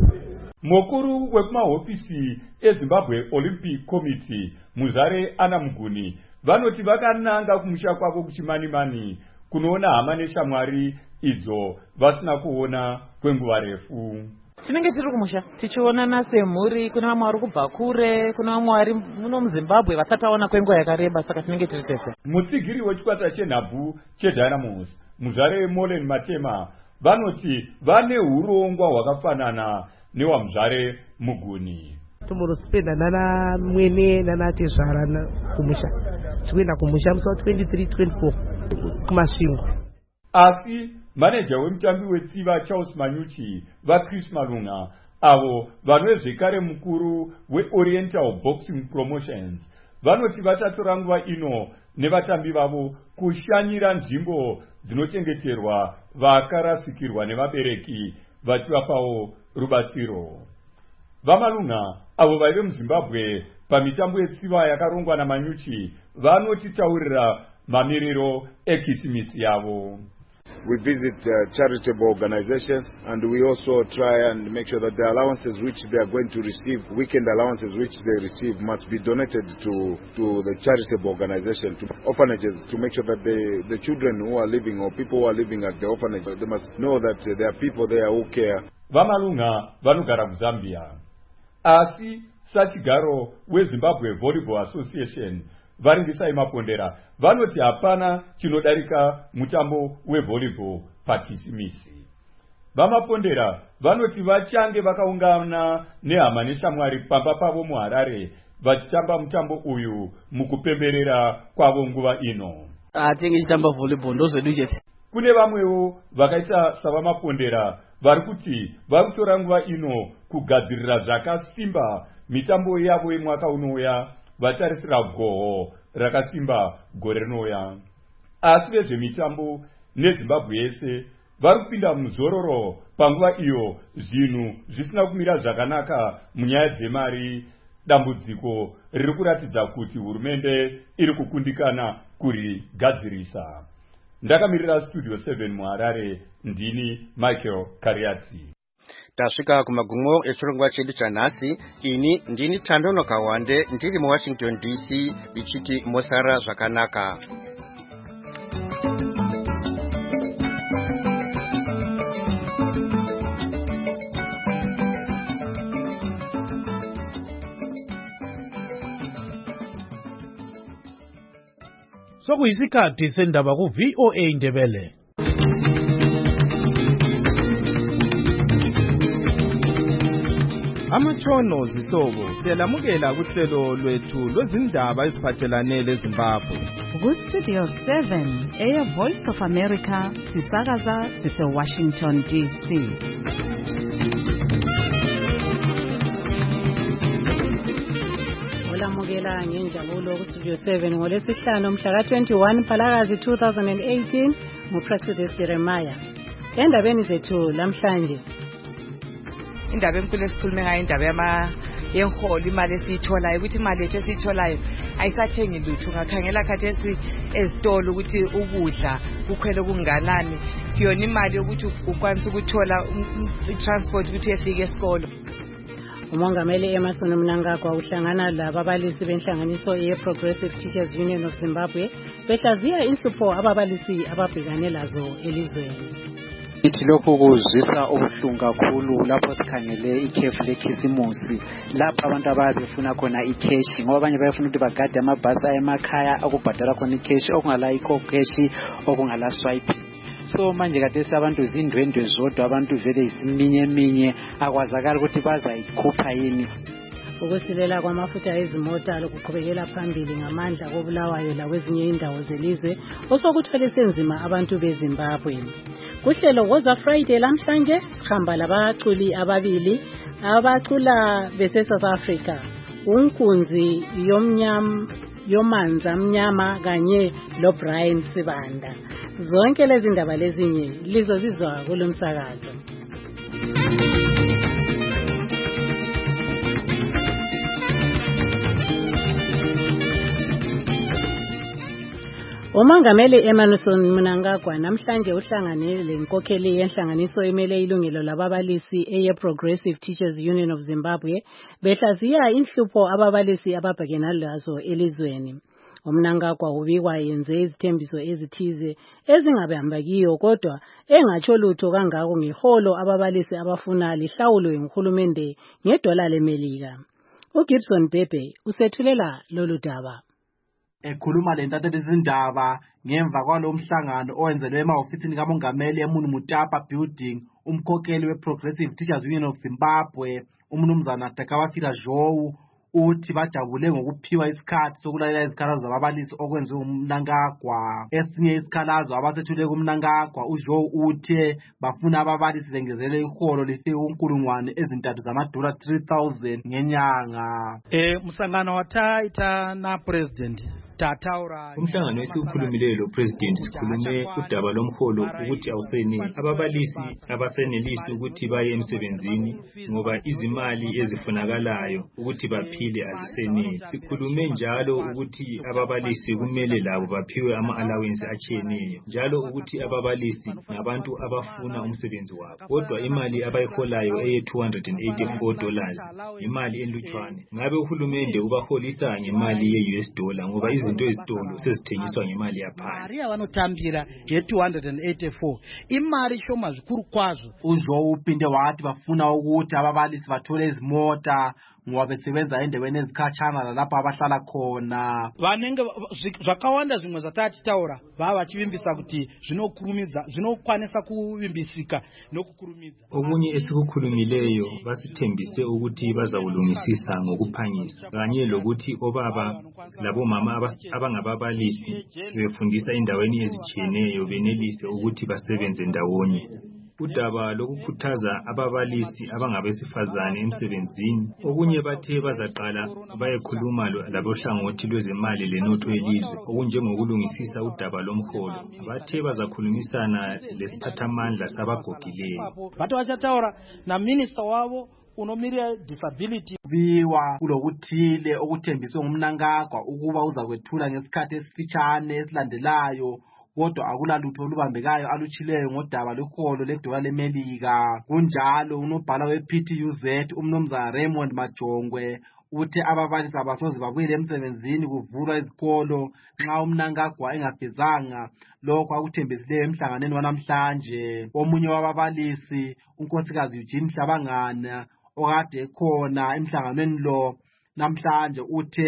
Mukuru wekumahofisi eZimbabwe Olympic Committee Muzare Ana Muguni vanoti vakananga kumusha kwavo kuchimanimani kunoona hama neshamwari idzo vasina kuona kwenguva refu. Tinenge tiri kumusha tichionana semhuri, kuna vamwe vari kubva kure, kuna vamwe vari muno muZimbabwe vasataona kwenguva yakareba, saka tinenge tiri tese. Mutsigiri wechikwata chenhabvu cheDynamos Muzare Molen Matema vanoti vane urongwa hwakafanana newamuzare Muguni. Tombospenda nana mwene nana tezvara kumusha, tikuenda kumusha musi wa twenty-three twenty-four kumasvingo. Asi manager wemutambi wetsiva Charles Manyuchi vaChris Malunga avo vanozvekare mukuru weOriental Boxing Promotions vanoti vachatora nguva ino nevatambi vavo kushanyira nzvimbo dzinochengeterwa vakarasikirwa nevabereki vachivapawo rubatsiro. Vamalunga avo vaive muZimbabwe pamitambo yetsiva yakarongwa naManyuchi vanotitaurira mamiriro ekisimisi yavo. We visit uh, charitable organizations, and we also try and make sure that the allowances which they are going to receive, weekend allowances which they receive, must be donated to, to the charitable organization, to orphanages, to make sure that the, the children who are living or people who are living at the orphanage, they must know that uh, there are people there who care. Vamalunga vanogara kuZambia. Asi sachigaro weZimbabwe Volleyball Association varingisai mapondera vanoti hapana chinodarika mutambo wevolleyball pakisimisi. Vamapondera vanoti vachange vakaungana nehama neshamwari pamba pavo muHarare vachitamba mutambo uyu mukupemberera kwavo nguva ino. Atinge chitamba volleyball ndozvedu chete. Kune vamwewo vakaita savamapondera vari kuti vari kutora nguva ino kugadzirira zvakasimba mitambo yavo yemwaka unouya, vatarisira goho rakasimba gore rinouya. Asi vezvemitambo neZimbabwe yese vari kupinda muzororo panguva iyo zvinhu zvisina kumira zvakanaka munyaya dzemari, dambudziko riri kuratidza kuti hurumende iri kukundikana kurigadzirisa. Ndakamirira Studio seven muHarare, ndini Michael Kariati. Tasvika kumagumo echirongwa chedu chanhasi. Ini ndini Tandono Kawande ndiri muWashington D C ndichiti mosara zvakanaka. sokuyisikhathi sendaba ku-V O A Ndebele. Amatshono zihlobo siyalamukela kuhlelo lwethu lwezindaba eziphathelane leZimbabwe. Ku-Studio seven, Air Voice of America, sisakaza sise-Washington D C. Olamukela ngenjabulo ku-Studio seven ngolesihlanu mhla ka-twenty-one Mphalakazi two thousand eighteen ngu-Praxidis Jeremiah. Endabeni zethu lamhlanje. Indaba enkulu esikhulume ngayo indaba yama yenholo imali esiyitholayo ukuthi imali yethu esiyitholayo ayisathengi lutho ngakhangela khathesi ezitolo ukuthi ukudla kukhwele kunganani kuyona imali yokuthi ukwanisa ukuthola i-transport ukuthi uyefika esikolo. Umongameli Emmerson Mnangagwa uhlangana lababalisi benhlanganiso ye-Progressive Teachers Union of Zimbabwe behlaziya inhlupho ababalisi ababhekane lazo elizweni. Ithi lokho kuzwisa ubuhlungu kakhulu lapho sikhangele ikhefu lekhisimusi lapho abantu ababefuna khona ikheshi ngoba abanye bayafuna ukuthi bagade amabhasi emakhaya okubhadala khona ikheshi okungala ikheshi okungala swipe. So manje kade abantu zindwendwe zodwa abantu vele isiminye eminye akwazakala ukuthi bazayikhupha yini. Ukusilela kwamafutha ezimota lokuqhubekela phambili ngamandla kobulawayo lakwezinye indawo zelizwe osokuthwele senzima abantu beZimbabwe. Kuhlelo Woza Friday lamhlanje sikhamba labaculi ababili abacula bese South Africa. Unkunzi yomnyama yomanza mnyama kanye lo Brian Sibanda. Zonke lezi ndaba lezinye lizozizwa kulomsakazo. Umongameli Emmerson Mnangagwa namhlanje uhlangane lenkokheli yenhlanganiso emele ilungelo lababalisi eye-Progressive Teachers Union of Zimbabwe behlaziya inhlupho ababalisi ababhekana lazo elizweni. Umnangagwa ubikwa yenze izithembiso ezithize ezingabambekiyo kodwa engatsho lutho kangako ngeholo ababalisi abafuna lihlawulwe nguhulumende ngedola leMelika. uGibson Bebe usethulela lolu daba. Ekhuluma lentatheli izindaba ngemva kwalomhlangano owenzelwe emahofisini kamongameli eMunu Mutapa building umkhokheli we-Progressive Teachers Union of Zimbabwe umnumzana Takawafira Zhou uthi bajabule ngokuphiwa isikhathi sokulalela izikhalazo zababalisi okwenziwe uMnangagwa. Esinye isikhalazo abasethule kuMnangagwa uZhou uthe bafuna ababalisi bengezelele iholo lifike kunkulungwane ezintathu zamadola three thousand ngenyanga. Eh msangano wataita na president tataura umhlangano esikhulumileyo lo president sikhulume udaba lomholo ukuthi awuseneli ababalisi abasenelisi ukuthi baye emsebenzini ngoba izimali ezifunakalayo ukuthi baphile aziseneli. Sikhulume njalo ukuthi ababalisi kumele labo baphiwe ama allowance atshiyeneyo njalo ukuthi ababalisi ngabantu abafuna umsebenzi wabo kodwa imali abayiholayo eye two hundred eighty-four dollars imali enlutshwane ngabe uhulumende ubaholisa ngemali ye-U S dollar ngoba izinto ezitolo sezithengiswa ngemali yaphansi. Maria vanotambira je two hundred eighty-four imali shoma zvikuru kwazo. uZhou uphinde wathi bafuna ukuthi ababalisi bathole izimota ngoba besebenza endaweni ezikhatshana lapho abahlala khona. Vanenge zvakawanda zvimwe zvatati taura bava vachivimbisa kuti zvinokurumidza zvinokwanisa kuvimbisika nokukurumidza. Okunye esikukhulumileyo basithembise ukuthi bazawulungisisa ngokuphangisa kanye lokuthi obaba labomama abangababalisi befundisa endaweni ezitshiyeneyo benelise ukuthi basebenze ndawonye. Udaba lokukhuthaza ababalisi abangabesifazane emsebenzini okunye bathe bazaqala bayekhuluma labohlangothi lwezemali lenotho yelizwe okunjengokulungisisa udaba lomholo bathe bazakhulumisana lesiphathamandla sabagogileyo. Bathi vachataura na minister wavo unomirira disability biwa kulokuthile okuthembiswe nguMnangagwa ukuba uzakwethula ngesikhathi esifitshane esilandelayo kodwa akulalutho olubambekayo alutshileyo ngodaba leholo ledola leMelika. Kunjalo unobhala we-P T U Z umnumzana Raymond Majongwe uthe ababalisi abasoze babuyele emsebenzini kuvulwa izikolo nxa uMnangagwa engafezanga lokho akuthembisileyo emhlanganweni wanamhlanje. Omunye wababalisi unkosikazi Eugene Hlabangana okade khona emhlanganweni lo namhlanje uthe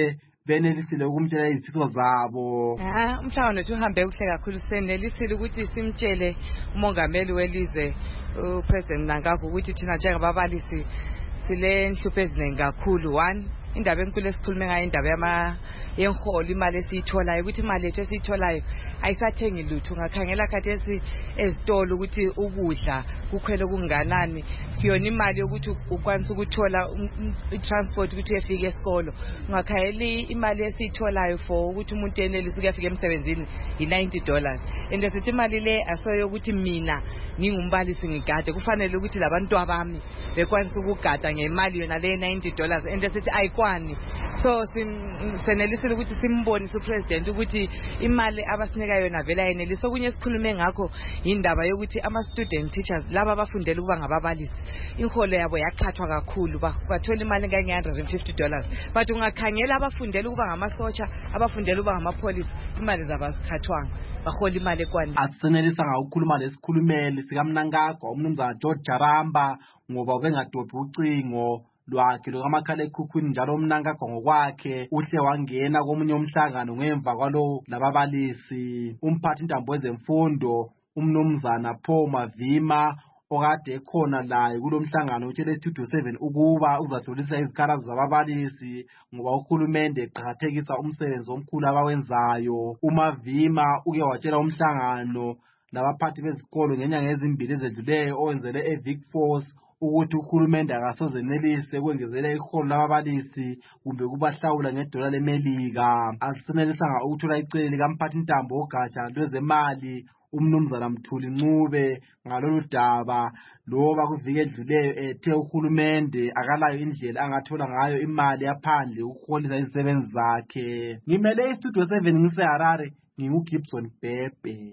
benelisile ukumtshela izifiso zabo. Ah, umhlangano wethu uhambe kuhle kakhulu, senelisile ukuthi simtshele umongameli welizwe uPresident Mnangagwa ukuthi thina njengababalisi sile nhlupho eziningi kakhulu. One, indaba enkulu esikhulume ngayo indaba yama yenholo, imali esiyitholayo, ukuthi imali ethu esiyitholayo ayisathengi lutho. Ungakhangela khathesi ezitolo ukuthi ukudla kukhwele kunganani, kuyona imali yokuthi ukwanisa ukuthola i-transport ukuthi uyefika esikolo. Ungakhangela imali esiyitholayo for ukuthi umuntu enelise ukuyafika emsebenzini i-ninety dollars, and sithi imali le asoyo ukuthi mina ngingumbalisi ngigade, kufanele ukuthi labantu abami bekwanisa ukugada ngemali yona le ninety dollars, and sithi ayikwani. So senelisile ukuthi simbonise upresident ukuthi imali abasinika yona vela yenelisa. Okunye esikhulume ngakho indaba yokuthi ama student teachers laba abafundela ukuba ngababalisi inholo yabo yaqhathwa kakhulu, bathola imali engange one hundred fifty dollars, but ungakhangela abafundela ukuba ngamasotsha, abafundela ukuba ngamapolice, imali zabo azikhathwanga, bahola imali ekwani. Asisenelisa ngaukhuluma lesikhulumeli sikaMnangagwa umnumzana George Jaramba ngoba bengadophi ucingo lwakhe lokamakhala ekhukhwini. Njalo uMnangagwa ngokwakhe uhle wangena komunye umhlangano ngemva kwalo lababalisi. Umphathi intambo wezemfundo umnumzana Paul Mavima okade ekhona laye kulomhlangano utshele Studio seven ukuba uzahlolisa izikhalazo zababalisi ngoba uhulumende eqhathekisa umsebenzi omkhulu abawenzayo. uMavima uke watshela umhlangano labaphathi bezikolo ngenyanga ezimbili ezedluleyo owenzele eVic Force ukuthi uhulumende akasoze nenelise ukwengezela iholo lababalisi kumbe kubahlawula ngedola leMelika. Asisenelisanga ukuthola icele likamphathi intambo ogatsha lwezemali umnumzana Mthuli Ncube ngalolu daba, loba kuvike edluleyo ethe uhulumende akalayo indlela angathola ngayo imali yaphandle ukuholisa izisebenzi zakhe. Ngimele iStudio seven ngiseHarare, nginguGibson Bhebhe.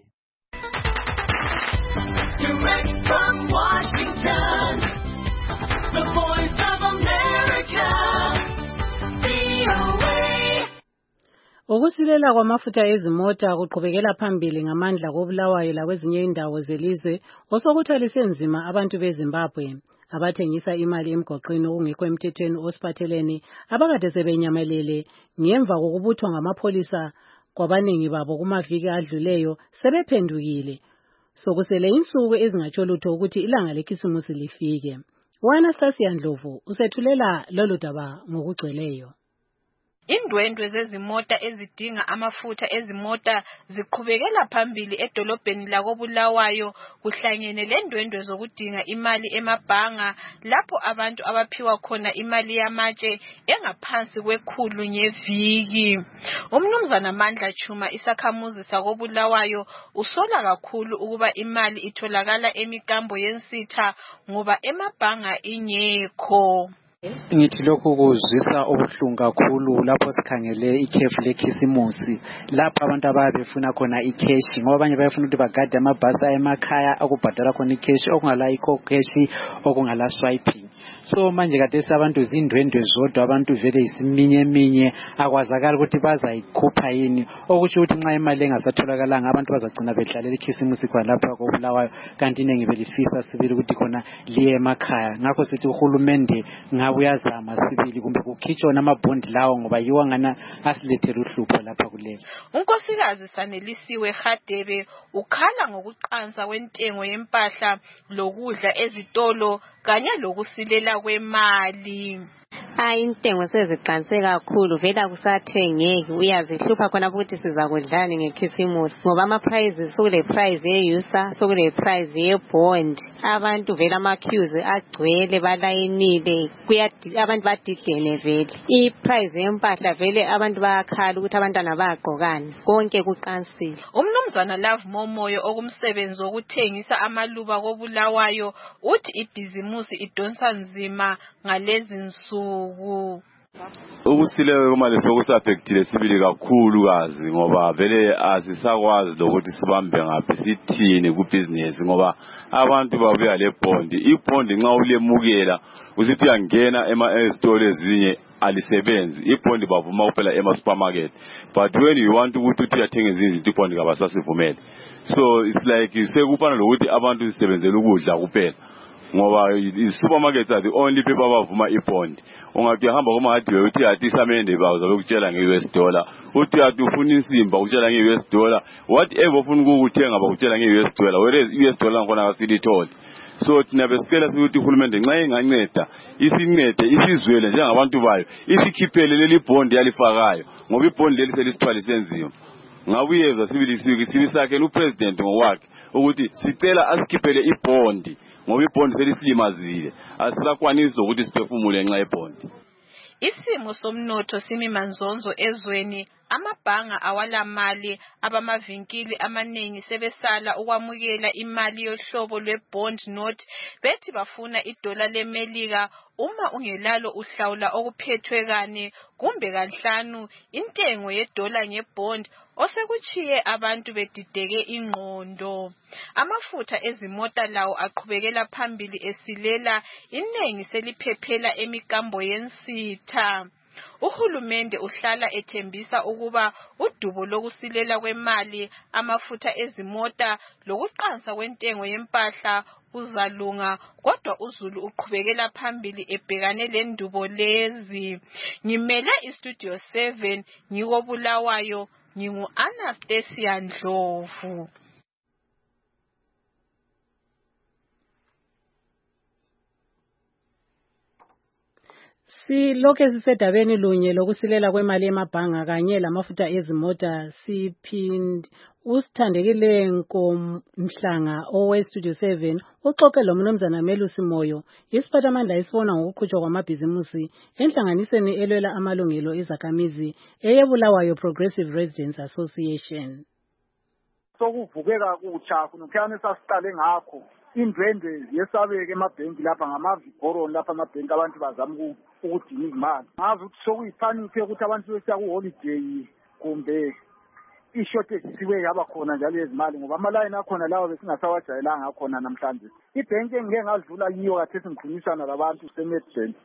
Direct from Washington, the voice of America, V O A. Ukusilela kwamafutha ezimota kuqhubekela phambili ngamandla koBulawayo lakwezinye indawo zelizwe osokuthwalise nzima abantu beZimbabwe abathengisa imali emgoqweni okungekho emthethweni osiphathelene abakade sebenyamelele ngemva kokubuthwa ngamapholisa kwabaningi babo kumaviki adluleyo sebephendukile. Sokusele insuku ezingatsho lutho ukuthi ilanga lekhisimusi lifike. Anastasia Ndlovu usethulela lolu daba ngokugcweleyo. Indwendwe zezimota ezidinga amafutha ezimota ziqhubekela phambili edolobheni lakoBulawayo kuhlangene lendwendwe zokudinga imali emabhanga lapho abantu abaphiwa khona imali yamatshe engaphansi kwekhulu ngeviki. Umnumzana Mandla Chuma isakhamuzi sakoBulawayo usola kakhulu ukuba imali itholakala emikambo yensitha ngoba emabhanga ingekho. Ngithi lokho kuzwisa ubuhlungu kakhulu lapho sikhangele ikhefu lekhisimusi lapho abantu ababefuna khona ikheshi ngoba abanye bayafuna ukuthi bagade amabhasi emakhaya akubhadala khona ikheshi okungala ikho keshi okungala swiping. So manje kade abantu zindwendwe zodwa abantu vele isiminye eminye akwazakala ukuthi bazayikhupha yini okusho ukuthi nxa imali engasatholakala abantu bazagcina behlalela ikhisimusi khona lapha koBulawayo kanti inengi belifisa sibili ukuthi khona liye emakhaya. Ngakho sithi uhulumende uyazama sibili kumbe kukhitshwa namabhondi lawo ngoba yiwa ngana asilethela uhlupho lapha kulelo. Unkosikazi Sanelisiwe Khadebe ukhala ngokuqansa kwentengo yempahla lokudla ezitolo kanye lokusilela kwemali. Hayi intengo seziqanse kakhulu vela kusathengeki uyazihlupha khona ukuthi sizakudlani ngekhisimusi ngoba ama prices sokule price eyusa sokule price yebond abantu vela ama queues agcwele balayinile kuyadi abantu badidene vele I price yempahla vele abantu bayakhala ukuthi abantwana bayagqokani konke kuqansile. Umnumzana Love Momoyo okumsebenzi wokuthengisa amaluba koBulawayo uthi ibhizimusi idonsa nzima ngalezi nsuku. Ukusilela kwemali sokusaffectile sibili kakhulu kazi ngoba vele asisakwazi lokuthi sibambe ngaphi sithini ku business ngoba abantu babuya le bond ibond nxa ulemukela usithi uyangena ema estore ezinye alisebenzi ibond bavuma kuphela ema supermarket but when you want ukuthi uthi uyathenga izinto ibond kabasasivumele so it's like sekufana lokuthi abantu sisebenzele ukudla kuphela ngoba i-supermarkets are the only people abavuma i-bond. Ungathi uhamba kuma-hardware uthi yathi isamende bawuza bekutshela nge-U S dollar, uthi yathi ufuna insimba ukutshela nge-U S dollar, whatever ufuna ukukuthenga bakutshela nge-U S dollar, whereas i-U S dollar ngkhona kasilitholi. So thina besicela ukuthi uhulumende nxa enganceda isincede isizwele njengabantu bayo isikhiphele leli bond yalifakayo ngoba ibond leli selisithwala senzima. Ngabuyezwa sibili sibisakhe upresident ngowakhe ukuthi sicela asikhiphele ibond ngoba ibond selisimazile asisakwanisi ukuthi siphefumule nxa ibond. Isimo somnotho simi manzonzo ezweni, amabhanga awalamali, abamavinkili amaningi sebesala ukwamukela imali yohlobo lwe-bond note, bethi bafuna idola leMelika uma ungelalo uhlawula okuphethwe kane kumbe kanhlanu intengo yedola ngebond, osekuchiye abantu bedideke ingqondo. Amafutha ezimota lawo aqhubekela phambili esilela, inengi seliphephela emikambo yensitha. Uhulumende uhlala ethembisa ukuba udubo lokusilela kwemali, amafutha ezimota lokuqansa kwentengo yempahla uzalunga, kodwa uZulu uqhubekela phambili ebhekane lendubo lezi. Ngimele iStudio seven ngikobulawayo, ngingu Anastasia Ndlovu. Silokhe sisedabeni lunye lokusilela kwemali emabhanga kanye lamafutha ezimota, siphindi usithandekile Nkomhlanga owe-Studio seven uxoxe lo mnumzana Melusi Moyo, isiphathamandla esibona ngokuqhutshwa kwamabhizimusi enhlanganisweni elwela amalungelo ezakhamizi eyebulawayo Progressive Residents Association. Sokuvukeka kutsha kunokhiyana esasiqale ngakho indwendwe yesabeke emabhenki lapha ngamaviboroni lapha amabhenki abantu bazama ukudinga imali. Ngazi ukuthi sokuyiphanike ukuthi abantu besiya ku-holiday kumbe i-shortage siwe yaba khona njalo yezimali ngoba amalayini akhona lawo besingasawajayelanga akhona namhlanje. Ibhenki engike ngadlula yiyo khathesi ngikhulumisana labantu se-Nedbank,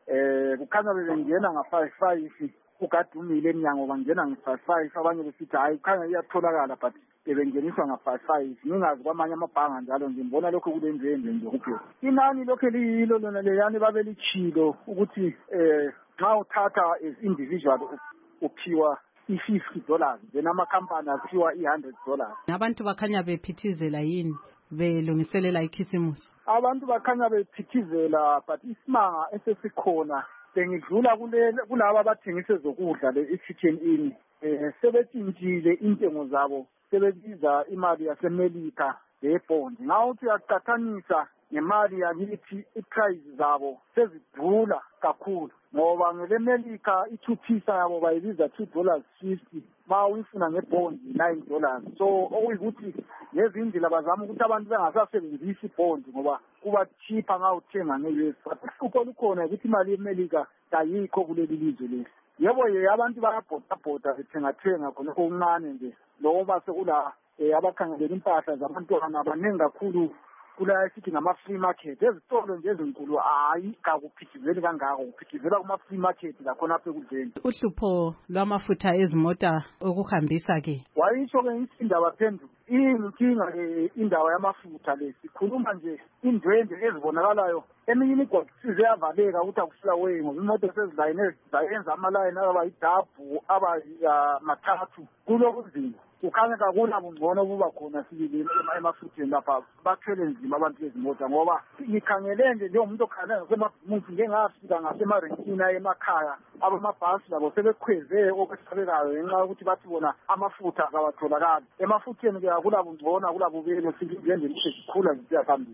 eh kukhanya bebengena nga-five five ugadumile eminyango bangena nge-five five, abanye besithi hayi kukhanya iyatholakala but bebengeniswa nga-five five. Ngingazi kwamanye amabhanga njalo nje ngibona lokho kulendwendwe nje kuphela. Inani lokho liyilo lona leyani babe lichilo ukuthi eh nxa uthatha as individual uphiwa i-fifty dollars, then amakhampani aphiwa i-hundred dollars. Abantu bakhanya bephithizela yini belungiselela ikhisimusi? Abantu bakhanya bephithizela but isimanga esesikhona bengidlula kulaba abathengise zokudla le-Chicken Inn, eh sebetshintshile intengo zabo, sebebiza imali yaseMelika lebond. Ngawuthi uyaqathanisa nemali yakithi i-price zabo sezidula kakhulu ngoba ngeleMelika i-two pisa yabo bayibiza two dollars fifty, ma uyifuna ngebond nine dollars. So okuyikuthi ngezindlela bazama ukuthi abantu bengasasebenzisi ibond ngoba kuba cheaper ngawuthenga nge-U S. But uhlupho lukhona ukuthi imali yeMelika ayikho kuleli lizwe leli. Yebo ye abantu bayabhoda bethenga-thenga khona okuncane nje loba sekula abakhangelela impahla zabantwana abaningi kakhulu kula esithi ngama-free market. Ezitolo nje ezinkulu hayi kakuphithizeli kangako, kuphithizela kuma-free market lakhona apha ekudleni. Uhlupho lwamafutha ezimota okuhambisa-ke wayisho-ke indaba phenduka iyinkinga indaba yamafutha le. Sikhuluma nje indwendwe ezibonakalayo eminye imigwaqo size yavaleka ukuthi akusila way ngoba imoto sezilayine zayenza amalayini aba yidabhu aba mathathu kulokuzima. Kukhanya kakula bungcono buba khona sibili emafutheni lapha bathwele nzima abantu bezimota ngoba ngikhangele nje njengomuntu okhangela ngasemabhizimusi ngengafika ngasemarenkini emakhaya abamabhasi labo sebekhweze okwesabekayo ngenxa yokuthi bathi bona amafutha akawatholakali. Emafutheni ke akula bungcono akula bubelo silingenje lihle sikhula zisiya phambili.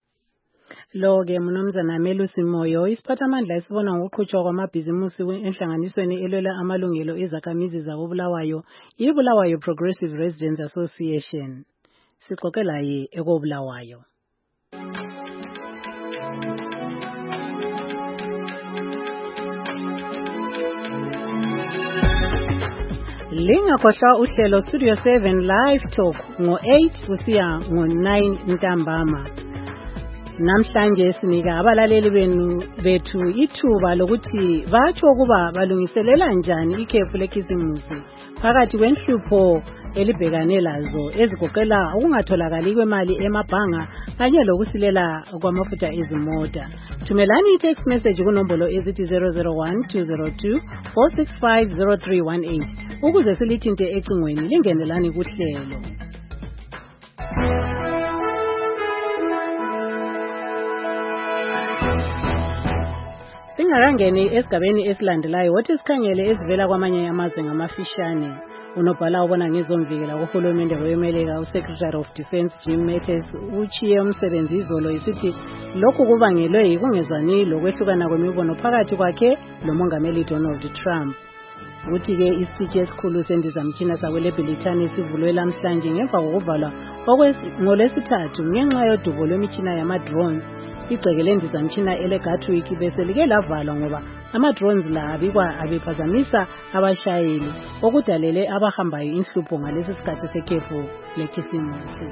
Lo-ke mnumzana Melusi Moyo, isiphathamandla esibona ngokuqhutshwa kwamabhizimusi enhlanganisweni elwela amalungelo ezakhamizi zakobulawayo ibulawayo Progressive Residents Association. Sixoxela ye ekobulawayo. Lingakhohlwa uhlelo Studio seven Live Talk ngo eight kusiya ngo nine ntambama. Namhlanje sinika abalaleli benu bethu ithuba lokuthi batsho ukuba balungiselela njani ikhefu lekhisimusi phakathi kwenhlupho elibhekane lazo ezigoqela ukungatholakali kwemali emabhanga kanye lokusilela kwamafutha ezimota. Thumelani i-text message kunombolo ezithi zero zero one two zero two four six five zero three one eight ukuze silithinte ecingweni lingenelani kuhlelo. Singakangeni esigabeni esilandelayo wothi sikhangele ezivela kwamanye amazwe ngamafishane. Unobhala ubona ngezomvikela kuhulumende wemeleka uSecretary of Defense Jim Mattis uchiye umsebenzi izolo isithi lokhu kubangelwe yikungezwani lokwehlukana kwemibono phakathi kwakhe lomongameli Donald Trump. Uthi ke isiteshi esikhulu sendizamtshina sakweleBrithani sivulwe namhlanje ngemva kokuvalwa ngolesithathu ngenxa yodubo lwemitshina yama-drones. Igceke lendizamtshina eleGatwick bese like lavalwa ngoba ama-drones la abikwa abephazamisa abashayeli okudalele abahambayo inhlupho ngalesi sikhathi sekhefu lekhisimusi.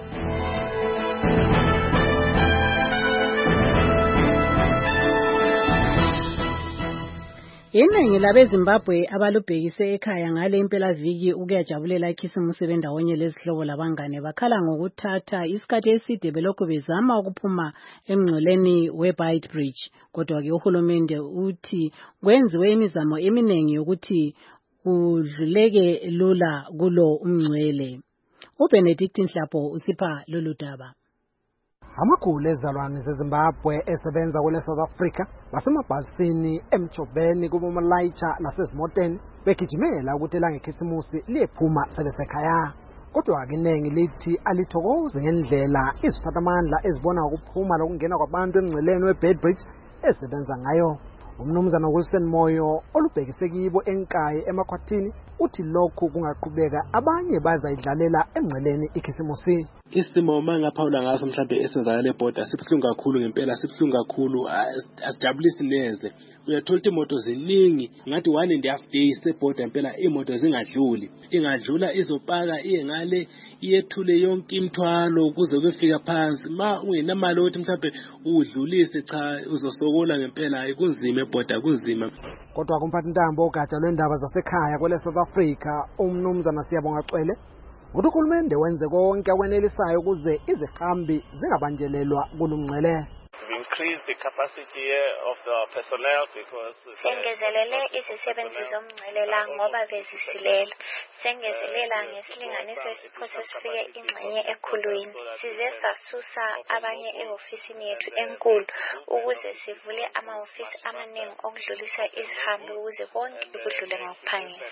Iningi labeZimbabwe abalubhekise ekhaya ngale impelaviki ukuyajabulela ikhisimusi bendawonye lezihlobo labangane bakhala ngokuthatha isikhathi eside belokhu bezama ukuphuma emngceleni weBeitbridge. Kodwa ke uhulumende uthi kwenziwe imizamo eminingi yokuthi kudluleke lula kulo umngcwele. uBenedict Nhlapo usipha lolu daba. Amakhulu ezalwane zeZimbabwe esebenza kule South Africa basemabhasini emjobeni kuboMalaitsha nasezimoteni begijimela ukuthi elangekhisimusi liyephuma sebesekhaya. Kodwa ke iningi lithi alithokozi ngendlela iziphathamandla ezibona ukuphuma lokungena kwabantu emngceleni weBeitbridge esebenza ngayo. Umnumzana Wilson Moyo olubhekise kibo enkayi emakhwathini uthi lokhu kungaqhubeka abanye bazayidlalela emngceleni ikhisimusi. Isimo mangaphawula ngaso mhlawumbe esenzakala lebhoda sibhlungu kakhulu ngempela sibhlungu kakhulu asijabulisi neze. Uyathola ukuthi imoto ziningi ngathi one and a half days sebhoda impela imoto zingadluli ingadlula izopaka iye ngale iyethule yonke imithwalo ukuze kufika phansi ma ungenamali ukuthi mhlawumbe udlulise cha uzosokola ngempela kunzima ebhoda kunzima. Kodwa kumphathi Ntambo ogatsha lwendaba zasekhaya kwele South Africa umnumzana Siyabonga Cwele uthi uhulumende wenze konke akwenelisayo ukuze izihambi zingabanjelelwa kulumngcele. Increase the capacity of the personnel because sengezelele izisebenzi zomngcele ngoba bezisilela sengezelela ngesilinganiso esiphose sifike ingxenye ekhulwini size sasusa abanye eofisini yethu enkulu ukuze sivule ama-ofisi amaningi okudlulisa izihambi ukuze konke kudlule ngokuphangisa.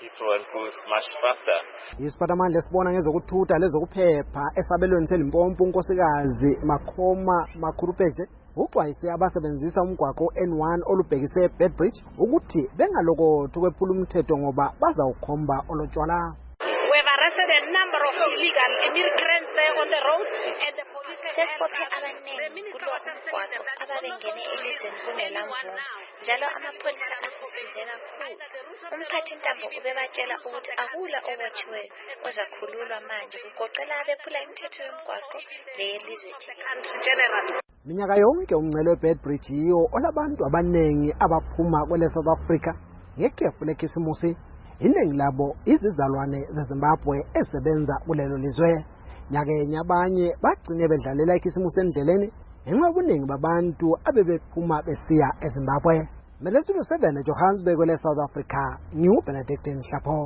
Isiphathamandla esibona ngezokuthutha lezokuphepha esabelweni seLimpopo unkosikazi Makhoma Makhurupeje uxwayise abasebenzisa umgwaqo N one olubhekise eBeitbridge ukuthi bengalokothi kwephula umthetho ngoba bazawukhomba olotshwala. We have arrested a number of illegal immigrants there on the road and the police sesibophe abaningi kulo umgwaqo ababengene elizweni kungelamvumo njalo amapholisa asisize kakhulu. Umphathi Ntambo ubebatshela ukuthi akula obotshiweyo ozakhululwa manje kugoqela abephula imithetho yomgwaqo leyelizwe jikelele. Minyaka yonke umngcele weBeitbridge yiyo olabantu abanengi abaphuma kwele South Africa ngekhefu lekhisimusi. Iningi labo izizalwane zeZimbabwe esebenza kulelo lizwe. Nyakenye abanye bagcine bedlalela ikhisimusi endleleni ngenxa yobuningi babantu abebephuma besiya eZimbabwe. Melestudio seven eJohannesburg kwele South Africa, ngiuBenedict Nhlapo.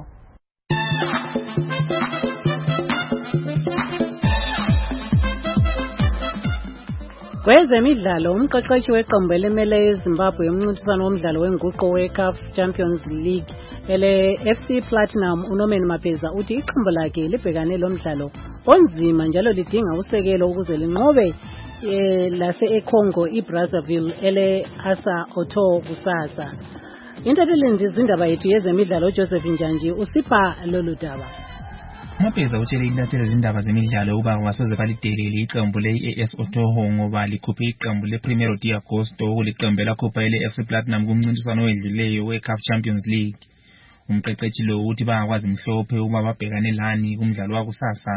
Kwezemidlalo umqeqeshi weqembu elimele eZimbabwe umncintiswano womdlalo wenguqu weCAF Champions League ele F C Platinum uNorman Mapeza uthi iqembu lakhe libhekane lomdlalo onzima njalo lidinga usekelo ukuze linqobe eh, lase eCongo iBrazzaville ele Asa Otto kusasa. Intatheli izindaba yethu yezemidlalo Joseph Njanji usipha lolu daba. Mapeza utshele intatheli izindaba zemidlalo ukuba wasoze balidelele iqembu le-A S Otoho ngoba likhuphe iqembu le-Primeiro de Agosto kuliqembu lakhupha ele-F C Platinum kumncintiswano owedluleyo we-CAF Champions League. Umqeqeshi lo uthi bayakwazi mhlophe uma babhekane lani kumdlalo wakusasa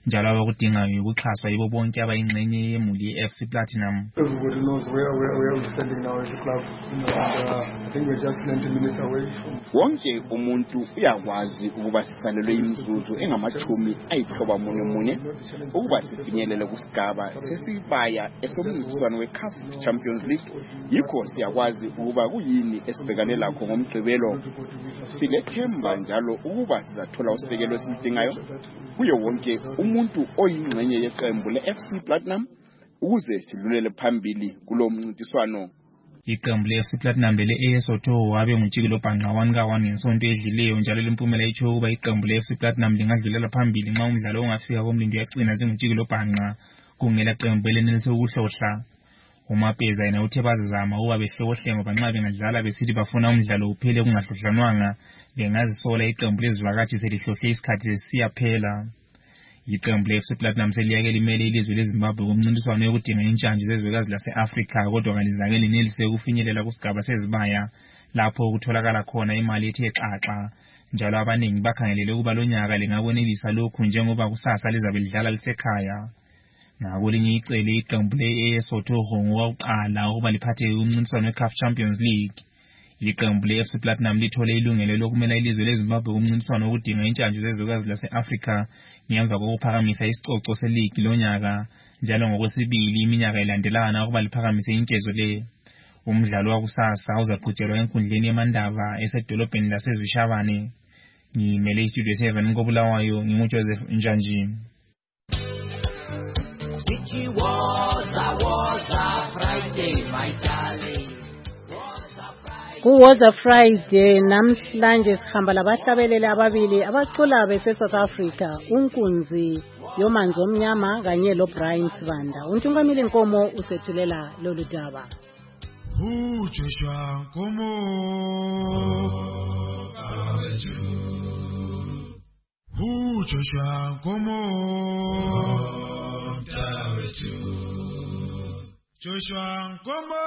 njalo abakudingayo ukuxhaswa yibo bonke abayingxenye yemuli ye-F C Platinum. Everybody knows where, where, where we're standing now as a club. You know, and, uh, I think we're just ninety minutes away from... Wonke umuntu uyakwazi ukuba sisalelwe imizuzu engamachumi ayithoba munye munye ukuba sifinyelele kusigaba sesibaya esomncintiswano we-C A F Champions League. Yikho siyakwazi ukuba kuyini esibhekane lakho ngomgqibelo. Silethemba njalo ukuba sizathola usekelo esilidingayo kuyo wonke umuntu oyingxenye yeqembu le-F C Platinum ukuze sidlulele phambili kulo mncintiswano. Iqembu le-F C Platinum le-A S Otto wabe ngutshikilo bhanqa one ka one ngesonto edlileyo njalo lempumela itsho ukuba iqembu le-F C Platinum lingadlulela phambili nxa umdlalo ongafika komlindo uyagcina njengotshikilo bhanqa kungela qembu elenelise ukuhlohla. uMapeza yena uthe bazizama ukuba behlokohle ngoba nxa bengadlala besithi bafuna umdlalo uphele kungahlohlanwanga bengazisola iqembu lezivakashi selihlohle isikhathi sesiyaphela. Iqembu le-F C Platinum seliyake limele ilizwe leZimbabwe kumncintiswano yokudinga intshantshi zezwekazi lase-Afrika kodwa kalizake linelise ukufinyelela kusigaba sezibaya lapho kutholakala khona imali ethe xaxa. Njalo abaningi bakhangelele ukuba lonyaka lingakwenelisa lokhu njengoba kusasa lizabe lidlala lisekhaya. Ngakolinye icele iqembu le-A S Otto ngokuqala ukuba liphathe umncintiswano we-C A F Champions League. Iqembu le-F C Platinum lithole ilungelo lokumela ilizwe leZimbabwe kumncintiswano wokudinga intshantshi zezwekazi lase-Afrika ngemva kokuphakamisa isicoco seligi lonyaka njalo ngokwesibili iminyaka ilandelana ukuba liphakamise inkezo le. Umdlalo wakusasa uzaqhutshelwa enkundleni yamandaba esedolobheni lasezishabane. Ngimele istudio seven koBulawayo nginguJoseph Njanji. Kuwoza Friday namhlanje sihamba labahlabeleli ababili abacula bese South Africa unkunzi yomanzi omnyama kanye lo Brian Sibanda. Untungamile Nkomo usethulela lolu daba. Hu Joshua Nkomo awetu Hu Joshua Nkomo awetu Joshua Nkomo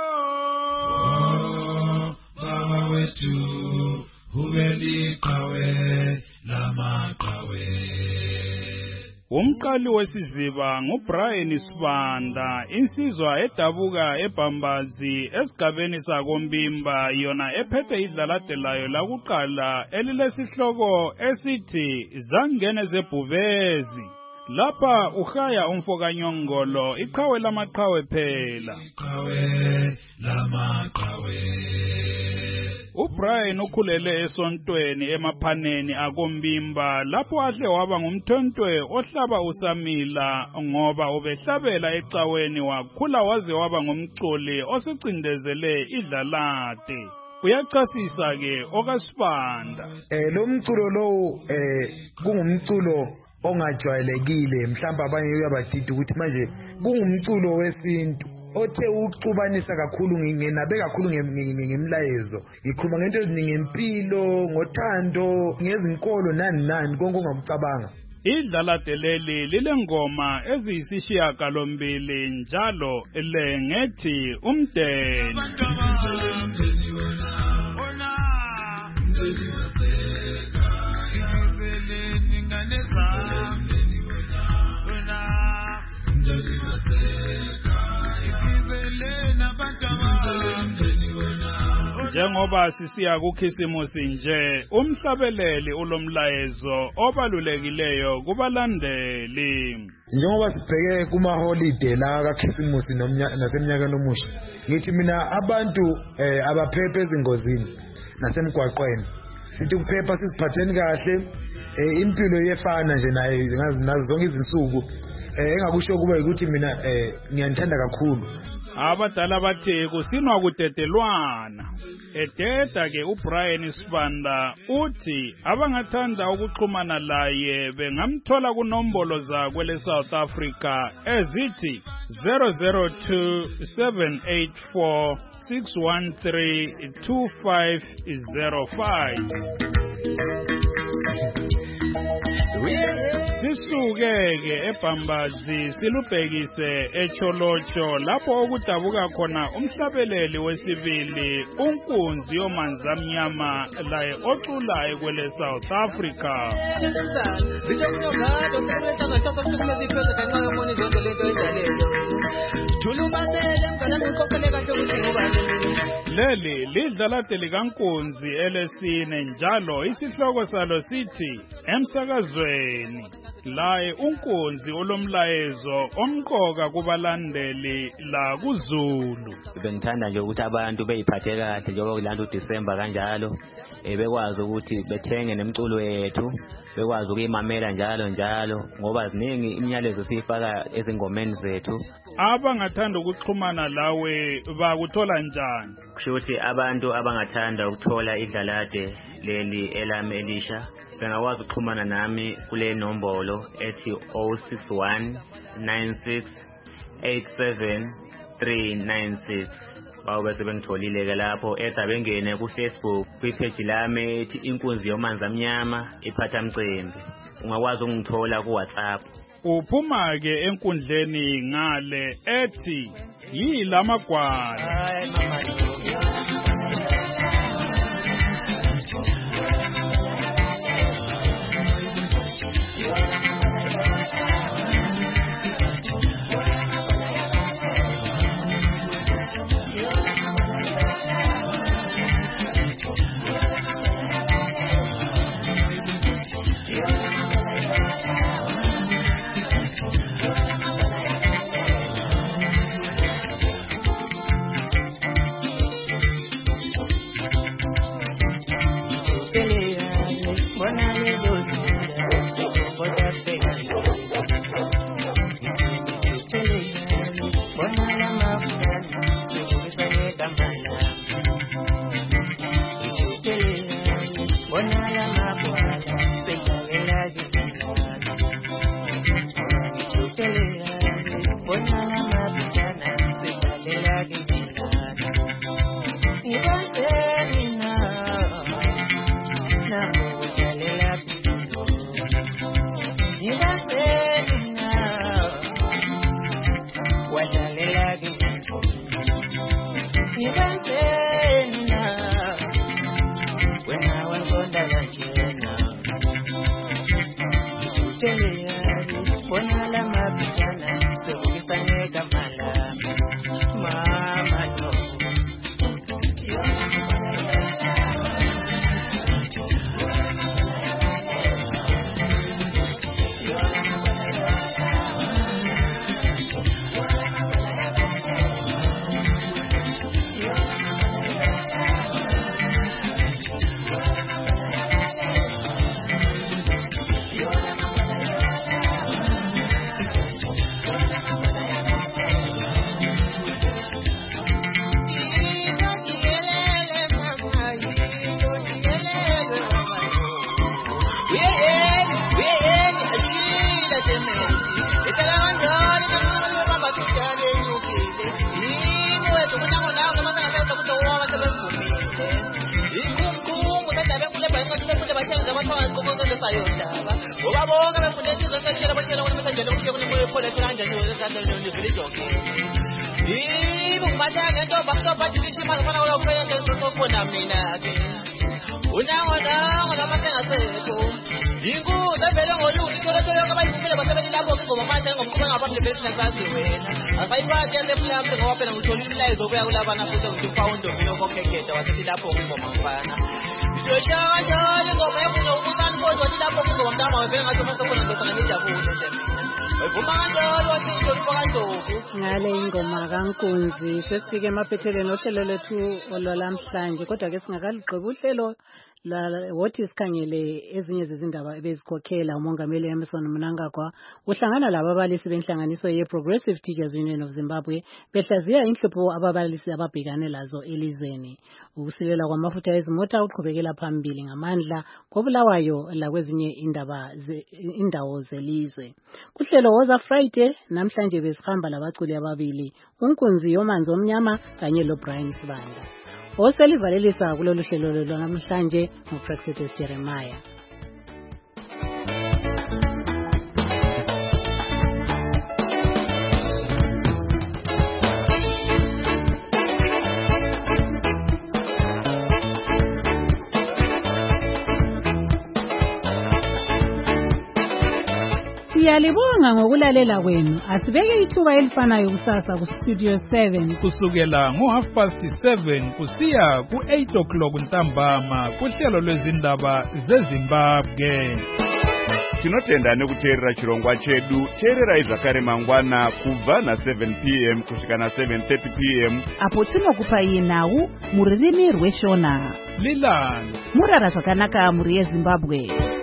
Baba wetu hubeli qawe lama qawe. Umqali wesiziba nguBrian Sibanda insizwa edabuka eBhambazi esigabeni sakoMbimba yona ephethe idlaladelayo lakuqala elilesihloko esithi Zangene zebhuvezi. Lapha uhaya umfokanyongolo iqhawe lamaqhawe phela. Iqhawe lamaqhawe. uBrian ukhulele esontweni emaphaneni akoMbimba lapho ahle waba ngumthontwe ohlaba usamila ngoba ubehlabela ecaweni wakhula waze waba ngumculi osicindezele idlalade. Uyachasisa ke okaSibanda. Eh lo mculo lo eh kungumculo ongajwayelekile mhlamba abanye uyabadida ukuthi manje kungumculo wesintu othe uxubanisa kakhulu ngenabe kakhulu ngemlayezo ngikhuluma ngento eziningi ngempilo ngothando ngezinkolo nani nani konke ongakucabanga. Idlalade leli lilengoma eziyisishiya kalombili njalo lengethi umdeni. Njengoba sisiya kukhisimusi nje umhlabeleli ulomlayezo obalulekileyo kubalandeli. Njengoba sibheke kuma holiday la kakhisimusi nasemnyakeni omusha ngithi mina abantu eh abaphephe ezingozini nasemgwaqweni sithi kuphepha sisiphatheni kahle eh impilo yefana nje naye nazo zonke izinsuku eh engakusho kuba ukuthi mina eh ngiyanthanda kakhulu. Abadala bathi kusinwa kudedelwana. Ededa ke uBrian Sibanda uthi abangathanda ukuxhumana laye bengamthola kunombolo zakwe leSouth Africa ezithi zero zero two seven eight four six one three two five zero five. Sisukeke eBhambazi silubhekise eCholocho lapho okudabuka khona umhlabeleli wesibili unkunzi yomanzi amnyama laye oculayo kwele South Africa. abantu sebeziphethe ngenxa yomuni zonke lento edalelo thulumasele mngane ngiqoqele kahle ukuthi ngubani leli lidlalade likankunzi elesine njalo isihloko salo sithi emsakazweni laye unkunzi olomlayezo omqoka kubalandeli la kuZulu. Bengithanda nje ukuthi abantu beyiphathe kahle njengoba kulanda uDisemba kanjalo bekwazi ukuthi bethenge nemculo yethu bekwazi ukuyimamela njalo njalo ngoba ziningi imiyalezo siyifaka ezingomeni zethu. Abangathanda ukuxhumana lawe bakuthola njani? Kusho ukuthi abantu abangathanda ukuthola idlalade leli elami elisha bengakwazi ukuxhumana nami kule nombolo ethi zero six one nine six eight seven three nine six. Bawo bese bengitholile ke lapho etha bengene ku Facebook kwipage lami ethi inkunzi yomanzi amnyama iphatha mcimbi. Ungakwazi ukungithola ku WhatsApp. Uphuma ke enkundleni ngale ethi yilamagwala. Ngale ingoma kaNkunzi sesifike emaphethelweni ohlelo lethu olwalamhlanje kodwa ke singakaligqiba uhlelo la wothi sikhangele ezinye zezindaba ebezikhokhela umongameli Emmerson Mnangagwa uhlangana lababalisi benhlanganiso ye Progressive Teachers Union of Zimbabwe behlaziya inhlupho ababalisi ababhekane lazo elizweni. Ukusilela kwamafutha ezimota uqhubekela phambili ngamandla kobulawayo la kwezinye indaba indawo zelizwe. Kuhlelo woza Friday namhlanje besihamba labaculi ababili unkunzi yomanzi omnyama kanye lo Brian Sibanda. Oselivalelisa kulolu hlelo lwanamhlanje nguPraxetes Jeremiah. Siyalibonga ngokulalela kwenu. Asibeke ithuba elifanayo kusasa ku Studio seven kusukela ngo half past seven kusiya ku eight o'clock ntambama kuhlelo lwezindaba zeZimbabwe. Tinotenda nekuteerera chirongwa chedu. Teerera zvakare mangwana kubva na seven p m kusvika na seven thirty p m apo tinokupai nhau mururimi rweshona. Lilani murara zvakanaka muri yeZimbabwe.